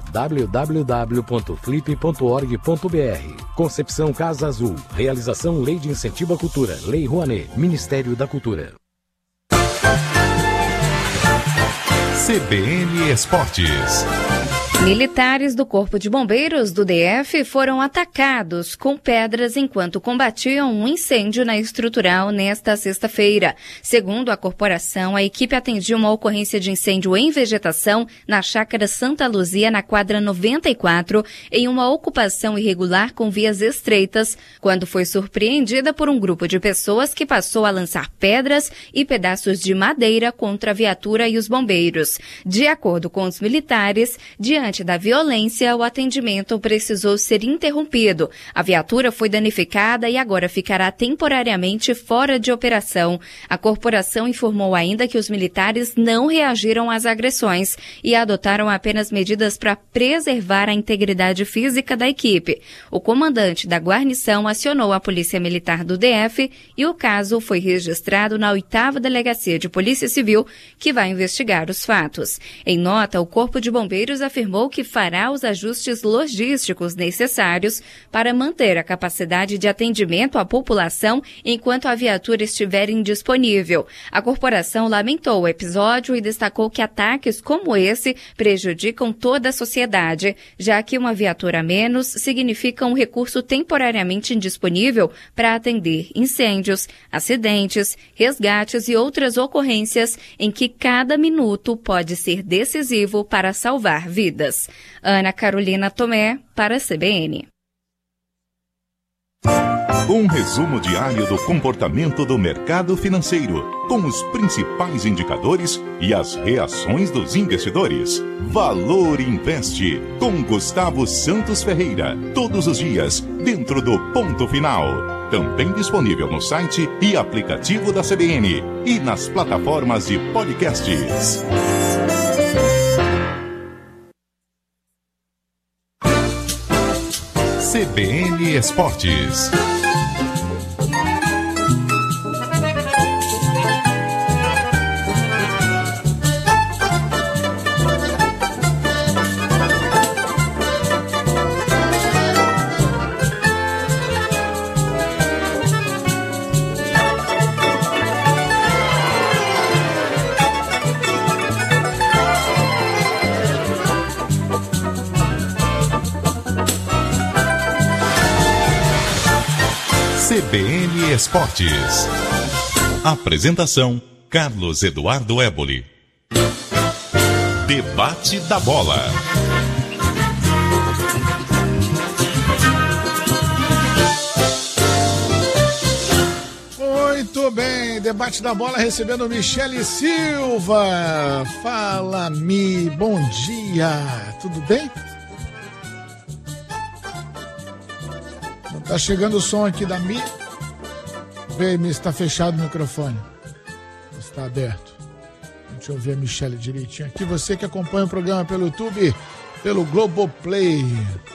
www.flip.org.br. Concepção Casa Azul. Realização Lei de Incentivo à Cultura. Lei Rouanet. Ministério da Cultura. CBN Esportes. Militares do Corpo de Bombeiros do DF foram atacados com pedras enquanto combatiam um incêndio na estrutural nesta sexta-feira. Segundo a corporação, a equipe atendia uma ocorrência de incêndio em vegetação na chácara Santa Luzia, na quadra 94, em uma ocupação irregular com vias estreitas, quando foi surpreendida por um grupo de pessoas que passou a lançar pedras e pedaços de madeira contra a viatura e os bombeiros. De acordo com os militares, diante da violência, o atendimento precisou ser interrompido. A viatura foi danificada e agora ficará temporariamente fora de operação. A corporação informou ainda que os militares não reagiram às agressões e adotaram apenas medidas para preservar a integridade física da equipe. O comandante da guarnição acionou a Polícia Militar do DF e o caso foi registrado na 8ª Delegacia de Polícia Civil, que vai investigar os fatos. Em nota, o Corpo de Bombeiros afirmou que fará os ajustes logísticos necessários para manter a capacidade de atendimento à população enquanto a viatura estiver indisponível. A corporação lamentou o episódio e destacou que ataques como esse prejudicam toda a sociedade, já que uma viatura a menos significa um recurso temporariamente indisponível para atender incêndios, acidentes, resgates e outras ocorrências em que cada minuto pode ser decisivo para salvar vidas. Ana Carolina Tomé, para a CBN. Um resumo diário do comportamento do mercado financeiro, com os principais indicadores e as reações dos investidores. Valor Investe, com Gustavo Santos Ferreira, todos os dias, dentro do Ponto Final. Também disponível no site e aplicativo da CBN e nas plataformas de podcasts. CBN Esportes. CBN Esportes. Apresentação: Carlos Eduardo Éboli. Debate da Bola. Muito bem, Debate da Bola recebendo Michele Silva. Fala, Mi, bom dia, tudo bem? Tá chegando o som aqui da Mi. Vê, Mi, se tá fechado o microfone. Está aberto. Deixa eu ver a Michele direitinho aqui. Você que acompanha o programa pelo YouTube, pelo Globoplay.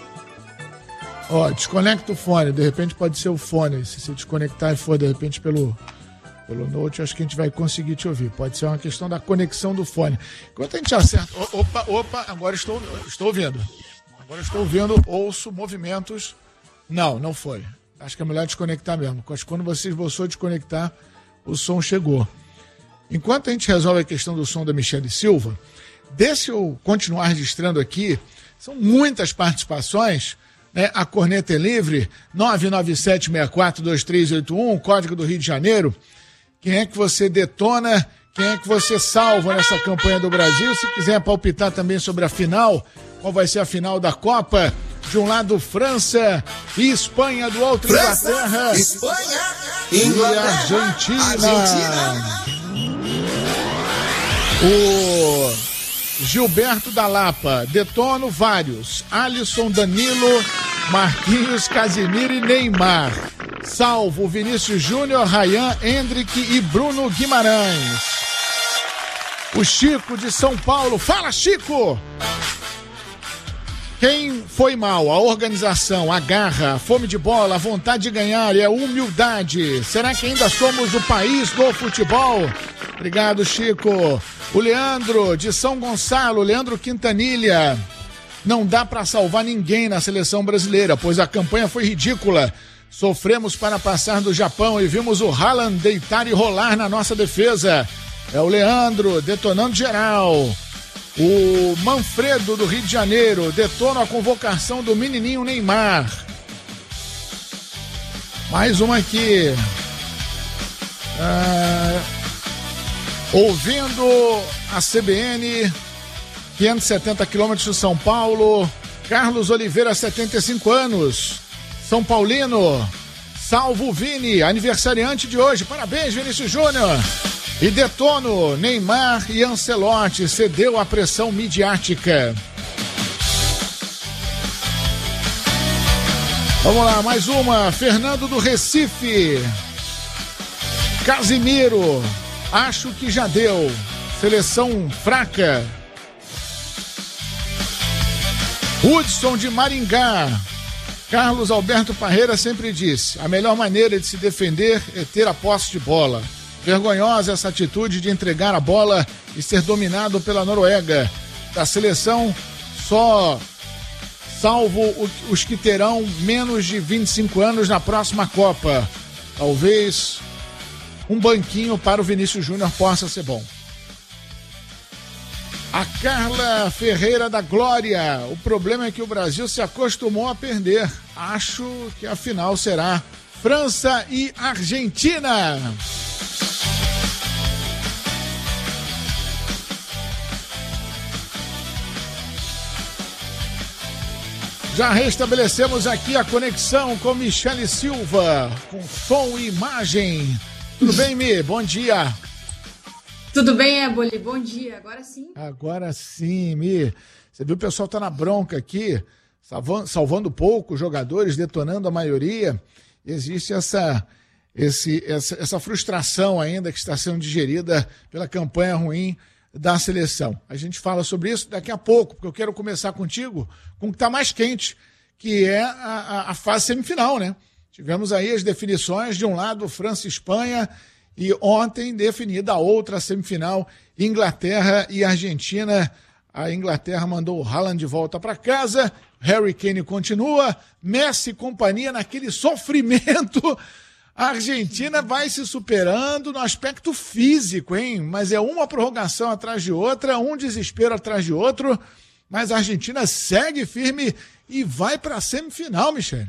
Ó, desconecta o fone. De repente pode ser o fone. Se você desconectar e for de repente pelo Note, acho que a gente vai conseguir te ouvir. Pode ser uma questão da conexão do fone. Enquanto a gente acerta... Opa, agora estou ouvindo. Agora estou ouvindo, ouço movimentos... Não foi. Acho que é melhor desconectar mesmo. Quando você esboçou desconectar, o som chegou. Enquanto a gente resolve a questão do som da Michele Silva, deixa eu continuar registrando aqui. São muitas participações, né? A corneta é livre, 997642381, código do Rio de Janeiro. Quem é que você detona? Quem é que você salva nessa campanha do Brasil? Se quiser palpitar também sobre a final, qual vai ser a final da Copa? De um lado, França e Espanha, do outro, Inglaterra, Espanha, e Argentina. O Gilberto da Lapa, detono vários. Alisson, Danilo, Marquinhos, Casimiro e Neymar. Salvo Vinícius Júnior, Ryan, Hendrick e Bruno Guimarães. O Chico de São Paulo. Fala, Chico! Quem foi mal? A organização, a garra, a fome de bola, a vontade de ganhar e a humildade. Será que ainda somos o país do futebol? Obrigado, Chico. O Leandro, de São Gonçalo, Leandro Quintanilha. Não dá para salvar ninguém na seleção brasileira, pois a campanha foi ridícula. Sofremos para passar do Japão e vimos o Haaland deitar e rolar na nossa defesa. É o Leandro, detonando geral. O Manfredo, do Rio de Janeiro, detona a convocação do menininho Neymar. Mais uma aqui. Ouvindo a CBN, 570 quilômetros de São Paulo, Carlos Oliveira, 75 anos, São Paulino, Salvo Vini, aniversariante de hoje, parabéns, Vinícius Júnior. E detono, Neymar e Ancelotti, cedeu à pressão midiática. Vamos lá, mais uma, Fernando do Recife, Casimiro, acho que já deu, seleção fraca. Hudson de Maringá, Carlos Alberto Parreira sempre disse, a melhor maneira de se defender é ter a posse de bola. Vergonhosa essa atitude de entregar a bola e ser dominado pela Noruega. Da seleção, só salvo os que terão menos de 25 anos na próxima Copa. Talvez um banquinho para o Vinícius Júnior possa ser bom. A Carla Ferreira da Glória, o problema é que o Brasil se acostumou a perder. Acho que a final será França e Argentina. Já restabelecemos aqui a conexão com Michele Silva, com som e imagem. Tudo bem, Mi? Bom dia. Tudo bem, Éboli? Bom dia. Agora sim. Agora sim, Mi. Você viu, o pessoal tá na bronca aqui, salvando pouco, jogadores detonando a maioria. Existe essa frustração ainda que está sendo digerida pela campanha ruim da seleção. A gente fala sobre isso daqui a pouco, porque eu quero começar contigo com o que está mais quente, que é a fase semifinal, né? Tivemos aí as definições, de um lado França e Espanha, e ontem definida a outra semifinal, Inglaterra e Argentina. A Inglaterra mandou o Haaland de volta para casa, Harry Kane continua, Messi e companhia naquele sofrimento. A Argentina vai se superando no aspecto físico, hein? Mas é uma prorrogação atrás de outra, um desespero atrás de outro, mas a Argentina segue firme e vai para a semifinal, Michele.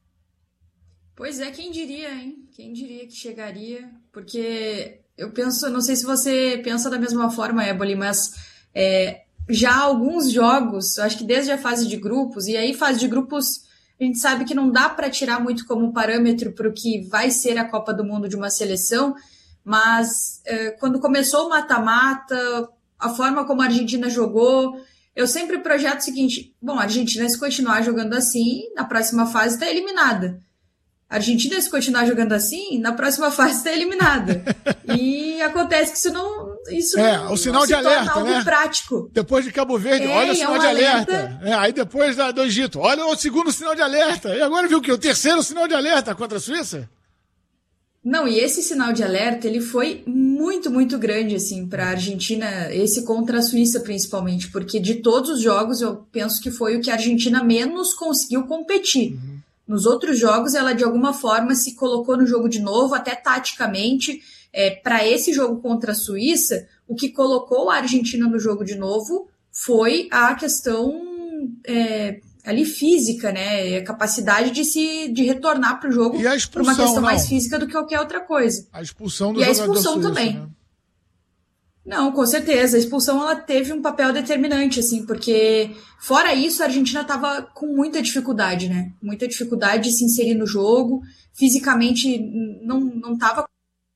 Pois é, quem diria, hein? Quem diria que chegaria? Porque eu penso, não sei se você pensa da mesma forma, Éboli, mas já há alguns jogos, acho que desde a fase de grupos, e aí fase de grupos a gente sabe que não dá para tirar muito como parâmetro para o que vai ser a Copa do Mundo de uma seleção, mas quando começou o mata-mata, a forma como a Argentina jogou, eu sempre projeto o seguinte, bom, a Argentina, se continuar jogando assim, na próxima fase está eliminada. A Argentina, se continuar jogando assim, na próxima fase está eliminada. E acontece que isso não o sinal de alerta, algo né? Prático. Depois de Cabo Verde, olha o sinal de alerta. Aí depois do Egito, olha o segundo sinal de alerta. E agora viu que o terceiro sinal de alerta contra a Suíça? Não, e esse sinal de alerta, ele foi muito, muito grande, assim, para a Argentina, esse contra a Suíça, principalmente, porque de todos os jogos, eu penso que foi o que a Argentina menos conseguiu competir. Uhum. Nos outros jogos, ela de alguma forma se colocou no jogo de novo, até taticamente. Para esse jogo contra a Suíça, o que colocou a Argentina no jogo de novo foi a questão ali física, né? A capacidade de retornar para o jogo por uma questão mais física do que qualquer outra coisa. A expulsão do jogador suíço, também. Né? Não, com certeza. A expulsão ela teve um papel determinante, assim, porque fora isso a Argentina estava com muita dificuldade, né? Muita dificuldade de se inserir no jogo. Fisicamente não estava.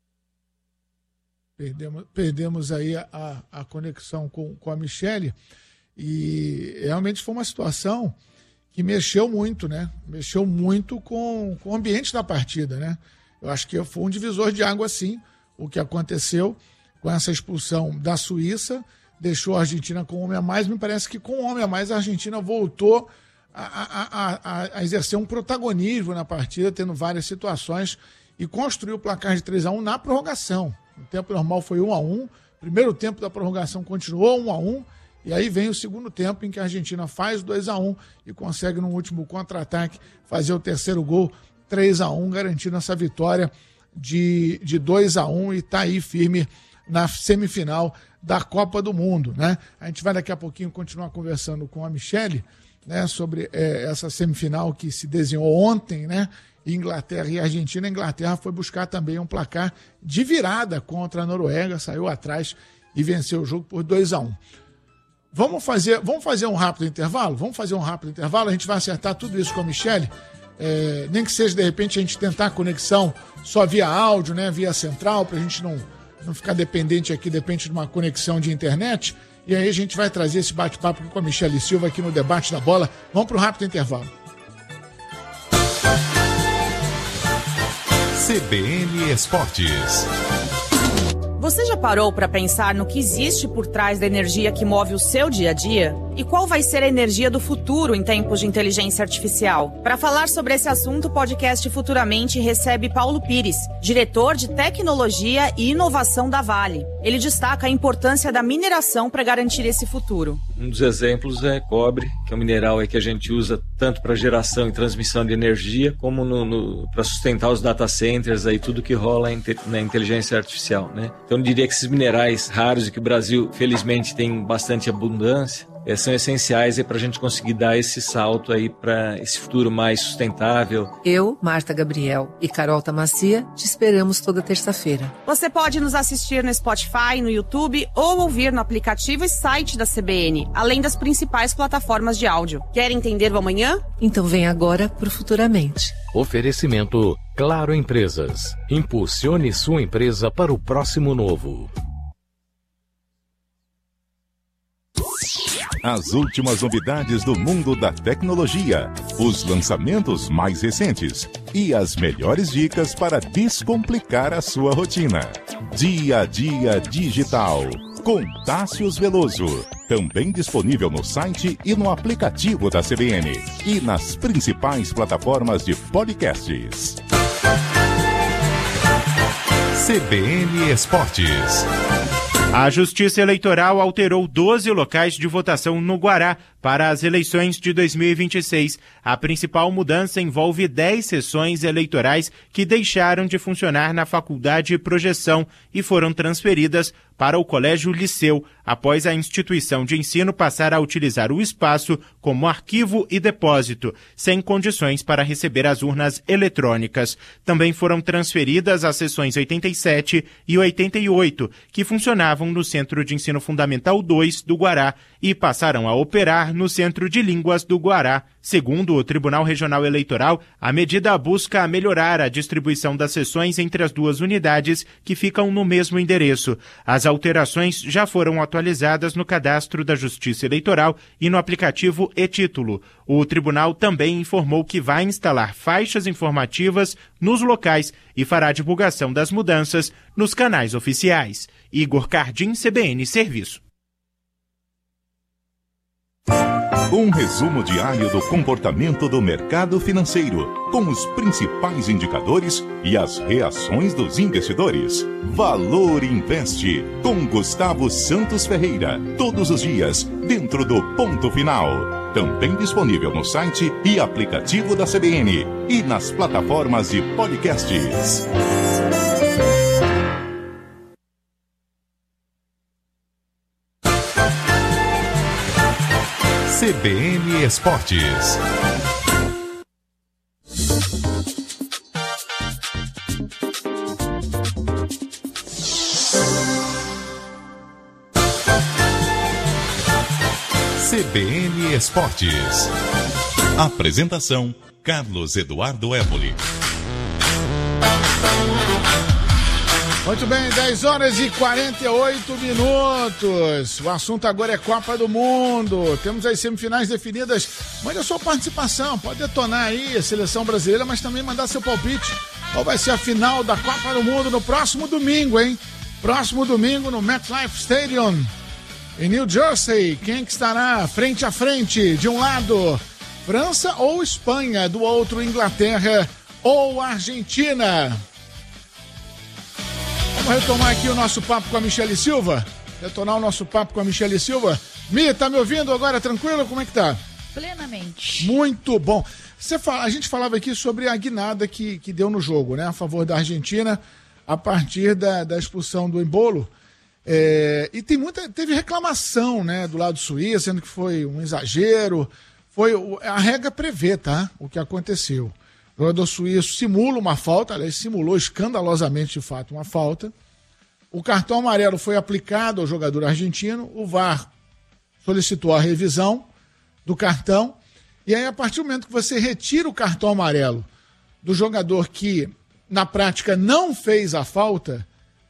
Perdemos aí a conexão com a Michele e realmente foi uma situação que mexeu muito, né? Mexeu muito com o ambiente da partida, né? Eu acho que foi um divisor de água, sim, o que aconteceu com essa expulsão da Suíça, deixou a Argentina com um homem a mais. Me parece que com um homem a mais a Argentina voltou a exercer um protagonismo na partida, tendo várias situações, e construiu o placar de 3-1 na prorrogação. O tempo normal foi 1-1, primeiro tempo da prorrogação continuou 1-1, e aí vem o segundo tempo em que a Argentina faz 2-1 e consegue no último contra-ataque fazer o terceiro gol, 3-1, garantindo essa vitória de 2-1, e está aí firme na semifinal da Copa do Mundo, né? A gente vai daqui a pouquinho continuar conversando com a Michele, né, sobre essa semifinal que se desenhou ontem, né? Inglaterra e Argentina. A Inglaterra foi buscar também um placar de virada contra a Noruega, saiu atrás e venceu o jogo por 2-1. Vamos fazer um rápido intervalo? Vamos fazer um rápido intervalo, a gente vai acertar tudo isso com a Michele, nem que seja de repente a gente tentar a conexão só via áudio, né, via central, para a gente não ficar dependente aqui, depende de uma conexão de internet, e aí a gente vai trazer esse bate-papo com a Michele Silva aqui no Debate da Bola. Vamos para o rápido intervalo. CBN Esportes. Você já parou para pensar no que existe por trás da energia que move o seu dia a dia? E qual vai ser a energia do futuro em tempos de inteligência artificial? Para falar sobre esse assunto, o podcast Futuramente recebe Paulo Pires, diretor de Tecnologia e Inovação da Vale. Ele destaca a importância da mineração para garantir esse futuro. Um dos exemplos é cobre, que é um mineral que a gente usa tanto para geração e transmissão de energia, como para sustentar os data centers, tudo que rola na inteligência artificial, né? Então eu diria que esses minerais raros e que o Brasil, felizmente, tem bastante abundância, são essenciais para a gente conseguir dar esse salto para esse futuro mais sustentável. Eu, Marta Gabriel e Carol Tamacia te esperamos toda terça-feira. Você pode nos assistir no Spotify, no YouTube ou ouvir no aplicativo e site da CBN, além das principais plataformas de áudio. Quer entender o amanhã? Então vem agora pro Futuramente. Oferecimento Claro Empresas. Impulsione sua empresa para o próximo novo. As últimas novidades do mundo da tecnologia, os lançamentos mais recentes e as melhores dicas para descomplicar a sua rotina. Dia a Dia Digital, com Tássius Veloso. Também disponível no site e no aplicativo da CBN e nas principais plataformas de podcasts. CBN Esportes. A Justiça Eleitoral alterou 12 locais de votação no Guará para as eleições de 2026. A principal mudança envolve 10 sessões eleitorais que deixaram de funcionar na Faculdade Projeção e foram transferidas para o Colégio Liceu, após a instituição de ensino passar a utilizar o espaço como arquivo e depósito, sem condições para receber as urnas eletrônicas. Também foram transferidas as sessões 87 e 88, que funcionavam no Centro de Ensino Fundamental 2 do Guará e passaram a operar no Centro de Línguas do Guará. Segundo o Tribunal Regional Eleitoral, a medida busca melhorar a distribuição das sessões entre as duas unidades que ficam no mesmo endereço. As alterações já foram atualizadas no cadastro da Justiça Eleitoral e no aplicativo e-Título. O tribunal também informou que vai instalar faixas informativas nos locais e fará divulgação das mudanças nos canais oficiais. Igor Cardim, CBN Serviço. Um resumo diário do comportamento do mercado financeiro, com os principais indicadores e as reações dos investidores. Valor Investe, com Gustavo Santos Ferreira, todos os dias, dentro do Ponto Final. Também disponível no site e aplicativo da CBN e nas plataformas de podcasts. CBN Esportes. CBN Esportes. Apresentação: Carlos Eduardo Éboli. Muito bem, 10 horas e 48 minutos. O assunto agora é Copa do Mundo. Temos as semifinais definidas. Mande a sua participação, pode detonar aí a seleção brasileira, mas também mandar seu palpite. Qual vai ser a final da Copa do Mundo no próximo domingo, hein? Próximo domingo no MetLife Stadium, em New Jersey. Quem que estará frente a frente? De um lado, França ou Espanha? Do outro, Inglaterra ou Argentina? Vamos retomar aqui o nosso papo com a Michele Silva. Retornar o nosso papo com a Michele Silva. Mi, tá me ouvindo agora? Tranquilo? Como é que tá? Plenamente. Muito bom. A gente falava aqui sobre a guinada que deu no jogo, né? A favor da Argentina, a partir da expulsão do Embolo. E teve reclamação, né, do lado suíço, sendo que foi um exagero. A regra prevê, tá? O que aconteceu. O jogador suíço simula uma falta, aliás, simulou escandalosamente, de fato, uma falta. O cartão amarelo foi aplicado ao jogador argentino, o VAR solicitou a revisão do cartão, e aí, a partir do momento que você retira o cartão amarelo do jogador que, na prática, não fez a falta,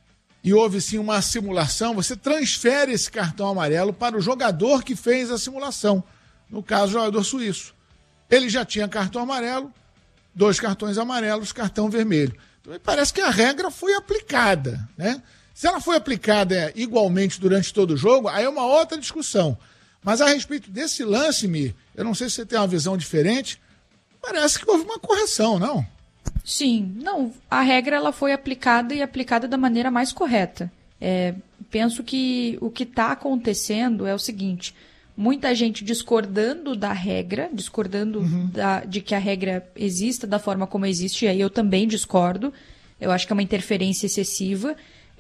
e houve sim uma simulação, você transfere esse cartão amarelo para o jogador que fez a simulação, no caso, o jogador suíço. Ele já tinha cartão amarelo, 2 cartões amarelos, cartão vermelho. Então, me parece que a regra foi aplicada, né? Se ela foi aplicada igualmente durante todo o jogo, aí é uma outra discussão. Mas a respeito desse lance, Mi, eu não sei se você tem uma visão diferente, parece que houve uma correção, não? Sim, não, a regra ela foi aplicada e aplicada da maneira mais correta. Penso que o que está acontecendo é o seguinte, muita gente discordando da regra, discordando de que a regra exista da forma como existe, e aí eu também discordo, eu acho que é uma interferência excessiva,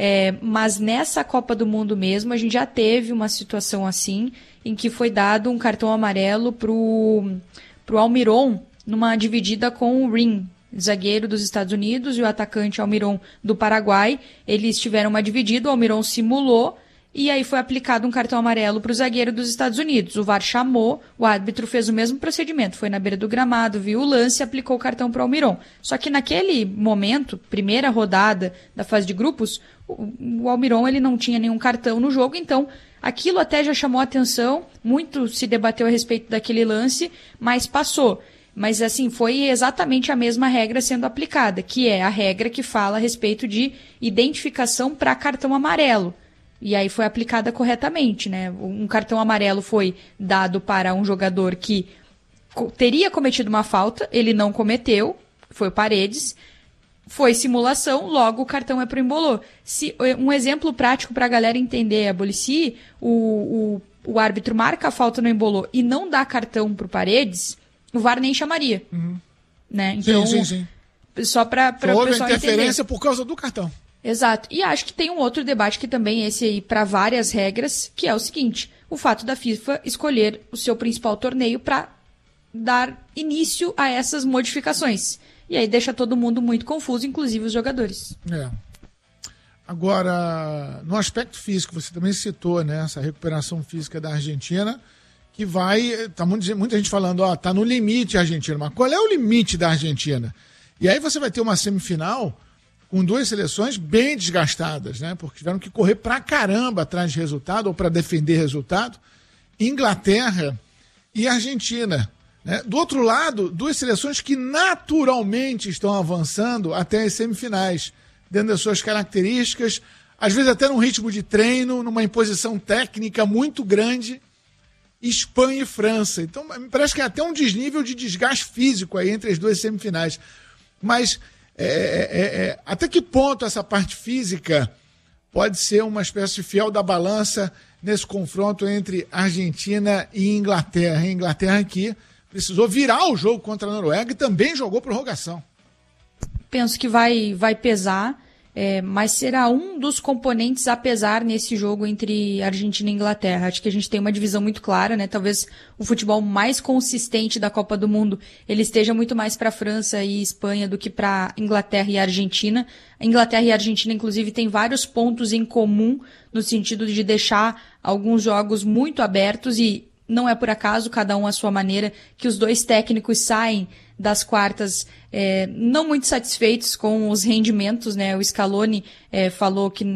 mas nessa Copa do Mundo mesmo, a gente já teve uma situação assim, em que foi dado um cartão amarelo pro Almiron, numa dividida com o Ring, zagueiro dos Estados Unidos, e o atacante Almiron do Paraguai. Eles tiveram uma dividida, o Almiron simulou, e aí foi aplicado um cartão amarelo para o zagueiro dos Estados Unidos. O VAR chamou, o árbitro fez o mesmo procedimento, foi na beira do gramado, viu o lance e aplicou o cartão para o Almiron. Só que naquele momento, primeira rodada da fase de grupos, o Almiron ele não tinha nenhum cartão no jogo, então aquilo até já chamou a atenção, muito se debateu a respeito daquele lance, mas passou. Mas, assim, foi exatamente a mesma regra sendo aplicada, que é a regra que fala a respeito de identificação para cartão amarelo. E aí foi aplicada corretamente, né? Um cartão amarelo foi dado para um jogador que teria cometido uma falta, ele não cometeu, foi o Paredes, foi simulação, logo o cartão é pro Embolô. Um exemplo prático para a galera entender, se o árbitro marca a falta no Embolô e não dá cartão pro Paredes, o VAR nem chamaria. Né? Então, sim. Só para o pessoal entender. Interferência por causa do cartão. Exato. E acho que tem um outro debate que também esse aí para várias regras, que é o seguinte, o fato da FIFA escolher o seu principal torneio para dar início a essas modificações. E aí deixa todo mundo muito confuso, inclusive os jogadores. Agora, no aspecto físico, você também citou, né, essa recuperação física da Argentina, que tá muita gente falando, tá no limite a Argentina, mas qual é o limite da Argentina? E aí você vai ter uma semifinal com 2 seleções bem desgastadas, né? Porque tiveram que correr pra caramba atrás de resultado ou para defender resultado. Inglaterra e Argentina, né? Do outro lado, 2 seleções que naturalmente estão avançando até as semifinais, dentro das suas características, às vezes até num ritmo de treino, numa imposição técnica muito grande. Espanha e França. Então, me parece que é até um desnível de desgaste físico aí entre as 2 semifinais. Mas até que ponto essa parte física pode ser uma espécie de fiel da balança nesse confronto entre Argentina e Inglaterra? A Inglaterra que precisou virar o jogo contra a Noruega e também jogou prorrogação. Penso que vai pesar. Mas será um dos componentes a pesar nesse jogo entre Argentina e Inglaterra. Acho que a gente tem uma divisão muito clara, né? Talvez o futebol mais consistente da Copa do Mundo ele esteja muito mais para França e Espanha do que para Inglaterra e Argentina. A Inglaterra e a Argentina, inclusive, têm vários pontos em comum no sentido de deixar alguns jogos muito abertos e não é por acaso, cada um à sua maneira, que os 2 técnicos saem das quartas não muito satisfeitos com os rendimentos, né? O Scaloni falou que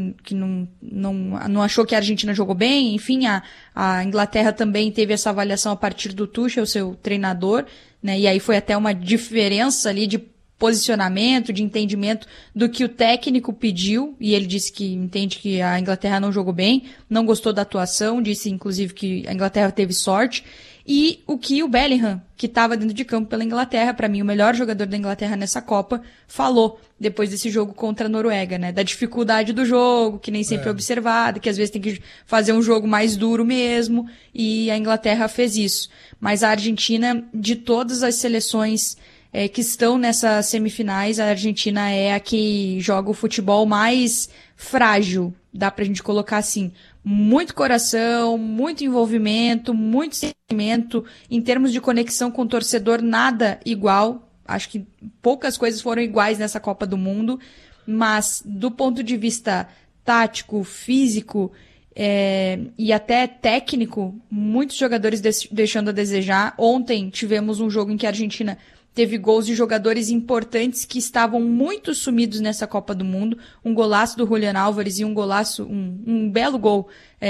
não achou que a Argentina jogou bem, enfim, a Inglaterra também teve essa avaliação a partir do Tuchel, seu treinador, né? E aí foi até uma diferença ali de posicionamento, de entendimento do que o técnico pediu, e ele disse que entende que a Inglaterra não jogou bem, não gostou da atuação, disse inclusive que a Inglaterra teve sorte, e o que o Bellingham, que estava dentro de campo pela Inglaterra, para mim o melhor jogador da Inglaterra nessa Copa, falou depois desse jogo contra a Noruega, né, da dificuldade do jogo, que nem sempre é observada, que às vezes tem que fazer um jogo mais duro mesmo, e a Inglaterra fez isso. Mas a Argentina, de todas as seleções que estão nessas semifinais, a Argentina é a que joga o futebol mais frágil, dá pra gente colocar assim, muito coração, muito envolvimento, muito sentimento, em termos de conexão com o torcedor, nada igual. Acho que poucas coisas foram iguais nessa Copa do Mundo, mas do ponto de vista tático, físico e até técnico, muitos jogadores deixando a desejar. Ontem tivemos um jogo em que a Argentina teve gols de jogadores importantes que estavam muito sumidos nessa Copa do Mundo. Um golaço do Julián Álvares e um belo gol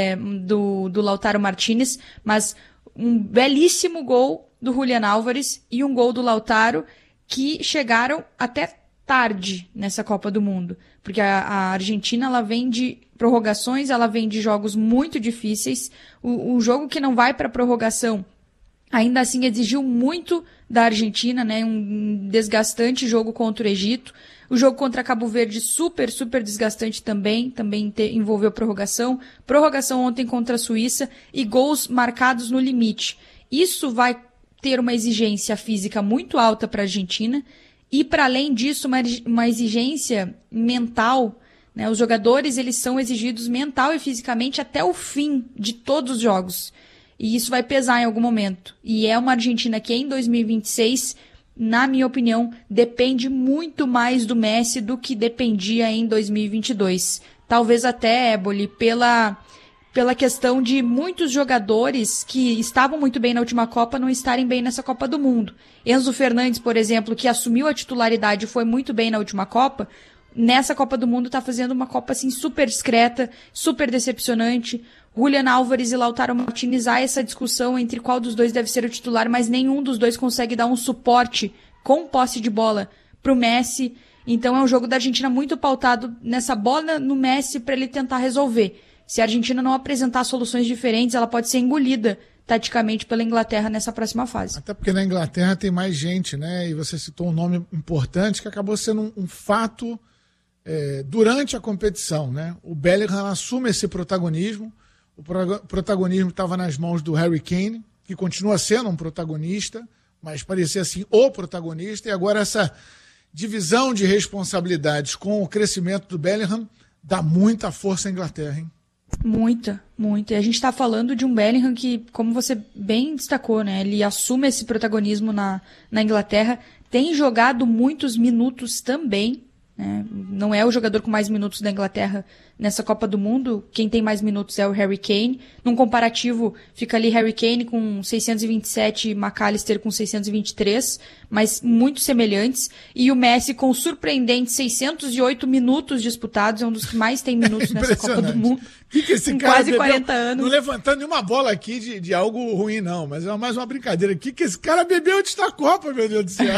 do Lautaro Martínez, mas um belíssimo gol do Julián Álvares e um gol do Lautaro que chegaram até tarde nessa Copa do Mundo. Porque a Argentina, ela vem de prorrogações, ela vem de jogos muito difíceis. O jogo que não vai para prorrogação ainda assim exigiu muito da Argentina, né? Um desgastante jogo contra o Egito. O jogo contra Cabo Verde super, super desgastante também envolveu prorrogação. Prorrogação ontem contra a Suíça e gols marcados no limite. Isso vai ter uma exigência física muito alta para a Argentina e, para além disso, uma exigência mental, né? Os jogadores, eles são exigidos mental e fisicamente até o fim de todos os jogos. E isso vai pesar em algum momento. E é uma Argentina que em 2026, na minha opinião, depende muito mais do Messi do que dependia em 2022. Talvez até, Éboli, pela questão de muitos jogadores que estavam muito bem na última Copa não estarem bem nessa Copa do Mundo. Enzo Fernandes, por exemplo, que assumiu a titularidade e foi muito bem na última Copa, nessa Copa do Mundo está fazendo uma Copa assim super discreta, super decepcionante. Julián Álvares e Lautaro Martínez, há essa discussão entre qual dos dois deve ser o titular, mas nenhum dos dois consegue dar um suporte com posse de bola pro Messi. Então é um jogo da Argentina muito pautado nessa bola no Messi para ele tentar resolver. Se a Argentina não apresentar soluções diferentes, ela pode ser engolida taticamente pela Inglaterra nessa próxima fase. Até porque na Inglaterra tem mais gente, né? E você citou um nome importante que acabou sendo um fato durante a competição, né? O Bellingham assume esse protagonismo. O protagonismo estava nas mãos do Harry Kane, que continua sendo um protagonista, mas parecia assim o protagonista. E agora essa divisão de responsabilidades com o crescimento do Bellingham dá muita força à Inglaterra, hein? Muita, muita. E a gente está falando de um Bellingham que, como você bem destacou, né? Ele assume esse protagonismo na Inglaterra, tem jogado muitos minutos também, né? Não é o jogador com mais minutos da Inglaterra nessa Copa do Mundo. Quem tem mais minutos é o Harry Kane. Num comparativo, fica ali Harry Kane com 627 e McAllister com 623, mas muito semelhantes. E o Messi com surpreendentes 608 minutos disputados, é um dos que mais tem minutos nessa Copa do Mundo. Que esse com cara quase bebeu, 40 anos. Não levantando nenhuma bola aqui de algo ruim, não, mas é mais uma brincadeira. O que esse cara bebeu antes da Copa, meu Deus do céu?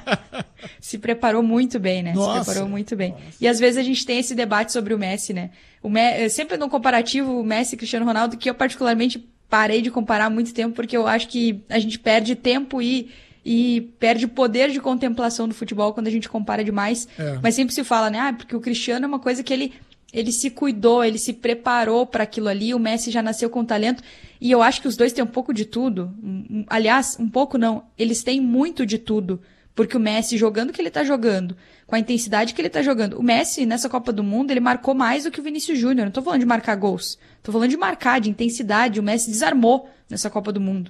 Se preparou muito bem, né? Nossa. Se preparou muito bem. E às vezes a gente tem esse debate sobre o Messi, né? Sempre no comparativo, o Messi e Cristiano Ronaldo, que eu particularmente parei de comparar há muito tempo, porque eu acho que a gente perde tempo e perde poder de contemplação do futebol quando a gente compara demais. Mas sempre se fala, né? Porque o Cristiano é uma coisa que ele se cuidou, ele se preparou para aquilo ali, o Messi já nasceu com talento, e eu acho que os dois têm um pouco de tudo. Aliás, um pouco não, eles têm muito de tudo, porque o Messi jogando o que ele tá jogando, com a intensidade que ele tá jogando, o Messi nessa Copa do Mundo, ele marcou mais do que o Vinícius Júnior, não tô falando de marcar gols, tô falando de marcar, de intensidade, o Messi desarmou nessa Copa do Mundo.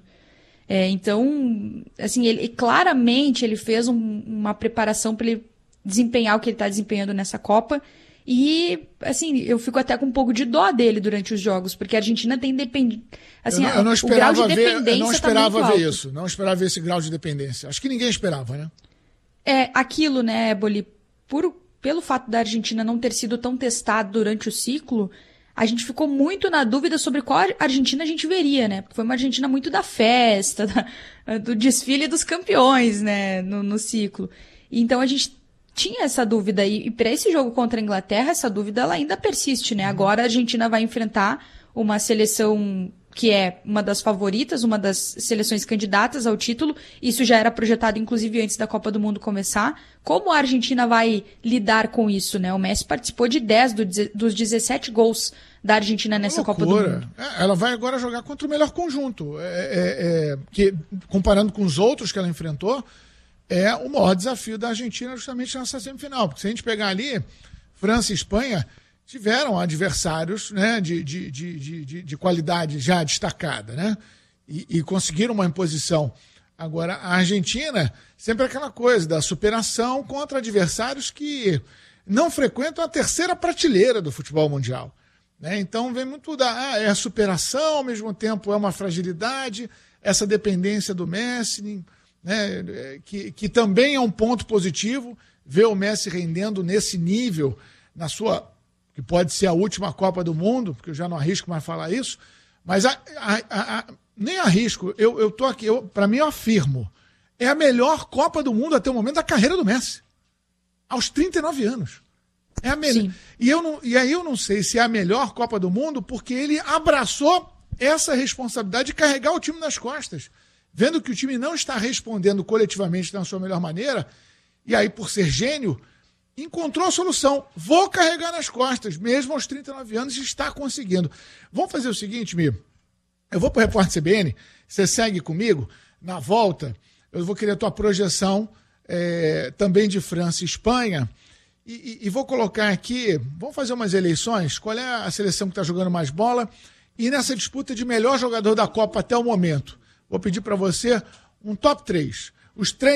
Então, assim, ele claramente ele fez uma preparação para ele desempenhar o que ele tá desempenhando nessa Copa. E, assim, eu fico até com um pouco de dó dele durante os jogos, porque a Argentina tem assim, eu não esperava o grau de dependência não esperava tá ver alto. isso. Não esperava ver esse grau de dependência. Acho que ninguém esperava, né? Aquilo, né, Éboli, pelo fato da Argentina não ter sido tão testada durante o ciclo, a gente ficou muito na dúvida sobre qual Argentina a gente veria, né? Porque foi uma Argentina muito da festa, do desfile dos campeões, né, no ciclo. Então a gente tinha essa dúvida, e para esse jogo contra a Inglaterra, essa dúvida ela ainda persiste, né? Agora a Argentina vai enfrentar uma seleção que é uma das favoritas, uma das seleções candidatas ao título. Isso já era projetado, inclusive, antes da Copa do Mundo começar. Como a Argentina vai lidar com isso, né? O Messi participou de 10 dos 17 gols da Argentina nessa Copa do Mundo. Ela vai agora jogar contra o melhor conjunto. Que, comparando com os outros que ela enfrentou, é o maior desafio da Argentina justamente nessa semifinal. Porque se a gente pegar ali França e Espanha, tiveram adversários, né, de qualidade já destacada, né, e conseguiram uma imposição. Agora, a Argentina, sempre aquela coisa da superação contra adversários que não frequentam a terceira prateleira do futebol mundial. Né? Então, vem muito é a superação, ao mesmo tempo é uma fragilidade, essa dependência do Messi, né, que também é um ponto positivo, ver o Messi rendendo nesse nível, na sua, que pode ser a última Copa do Mundo, porque eu já não arrisco mais falar isso, mas nem arrisco, eu tô aqui, para mim eu afirmo, é a melhor Copa do Mundo até o momento da carreira do Messi, aos 39 anos. É a melhor. E aí eu não sei se é a melhor Copa do Mundo, porque ele abraçou essa responsabilidade de carregar o time nas costas, vendo que o time não está respondendo coletivamente da sua melhor maneira, e aí, por ser gênio, encontrou a solução. Vou carregar nas costas, mesmo aos 39 anos, e está conseguindo. Vamos fazer o seguinte, Mi. Eu vou para o Repórter CBN, você segue comigo. Na volta, eu vou querer a tua projeção também de França e Espanha. E vou colocar aqui, vamos fazer umas eleições, qual é a seleção que está jogando mais bola, e nessa disputa de melhor jogador da Copa até o momento. Vou pedir para você um top 3. Os 3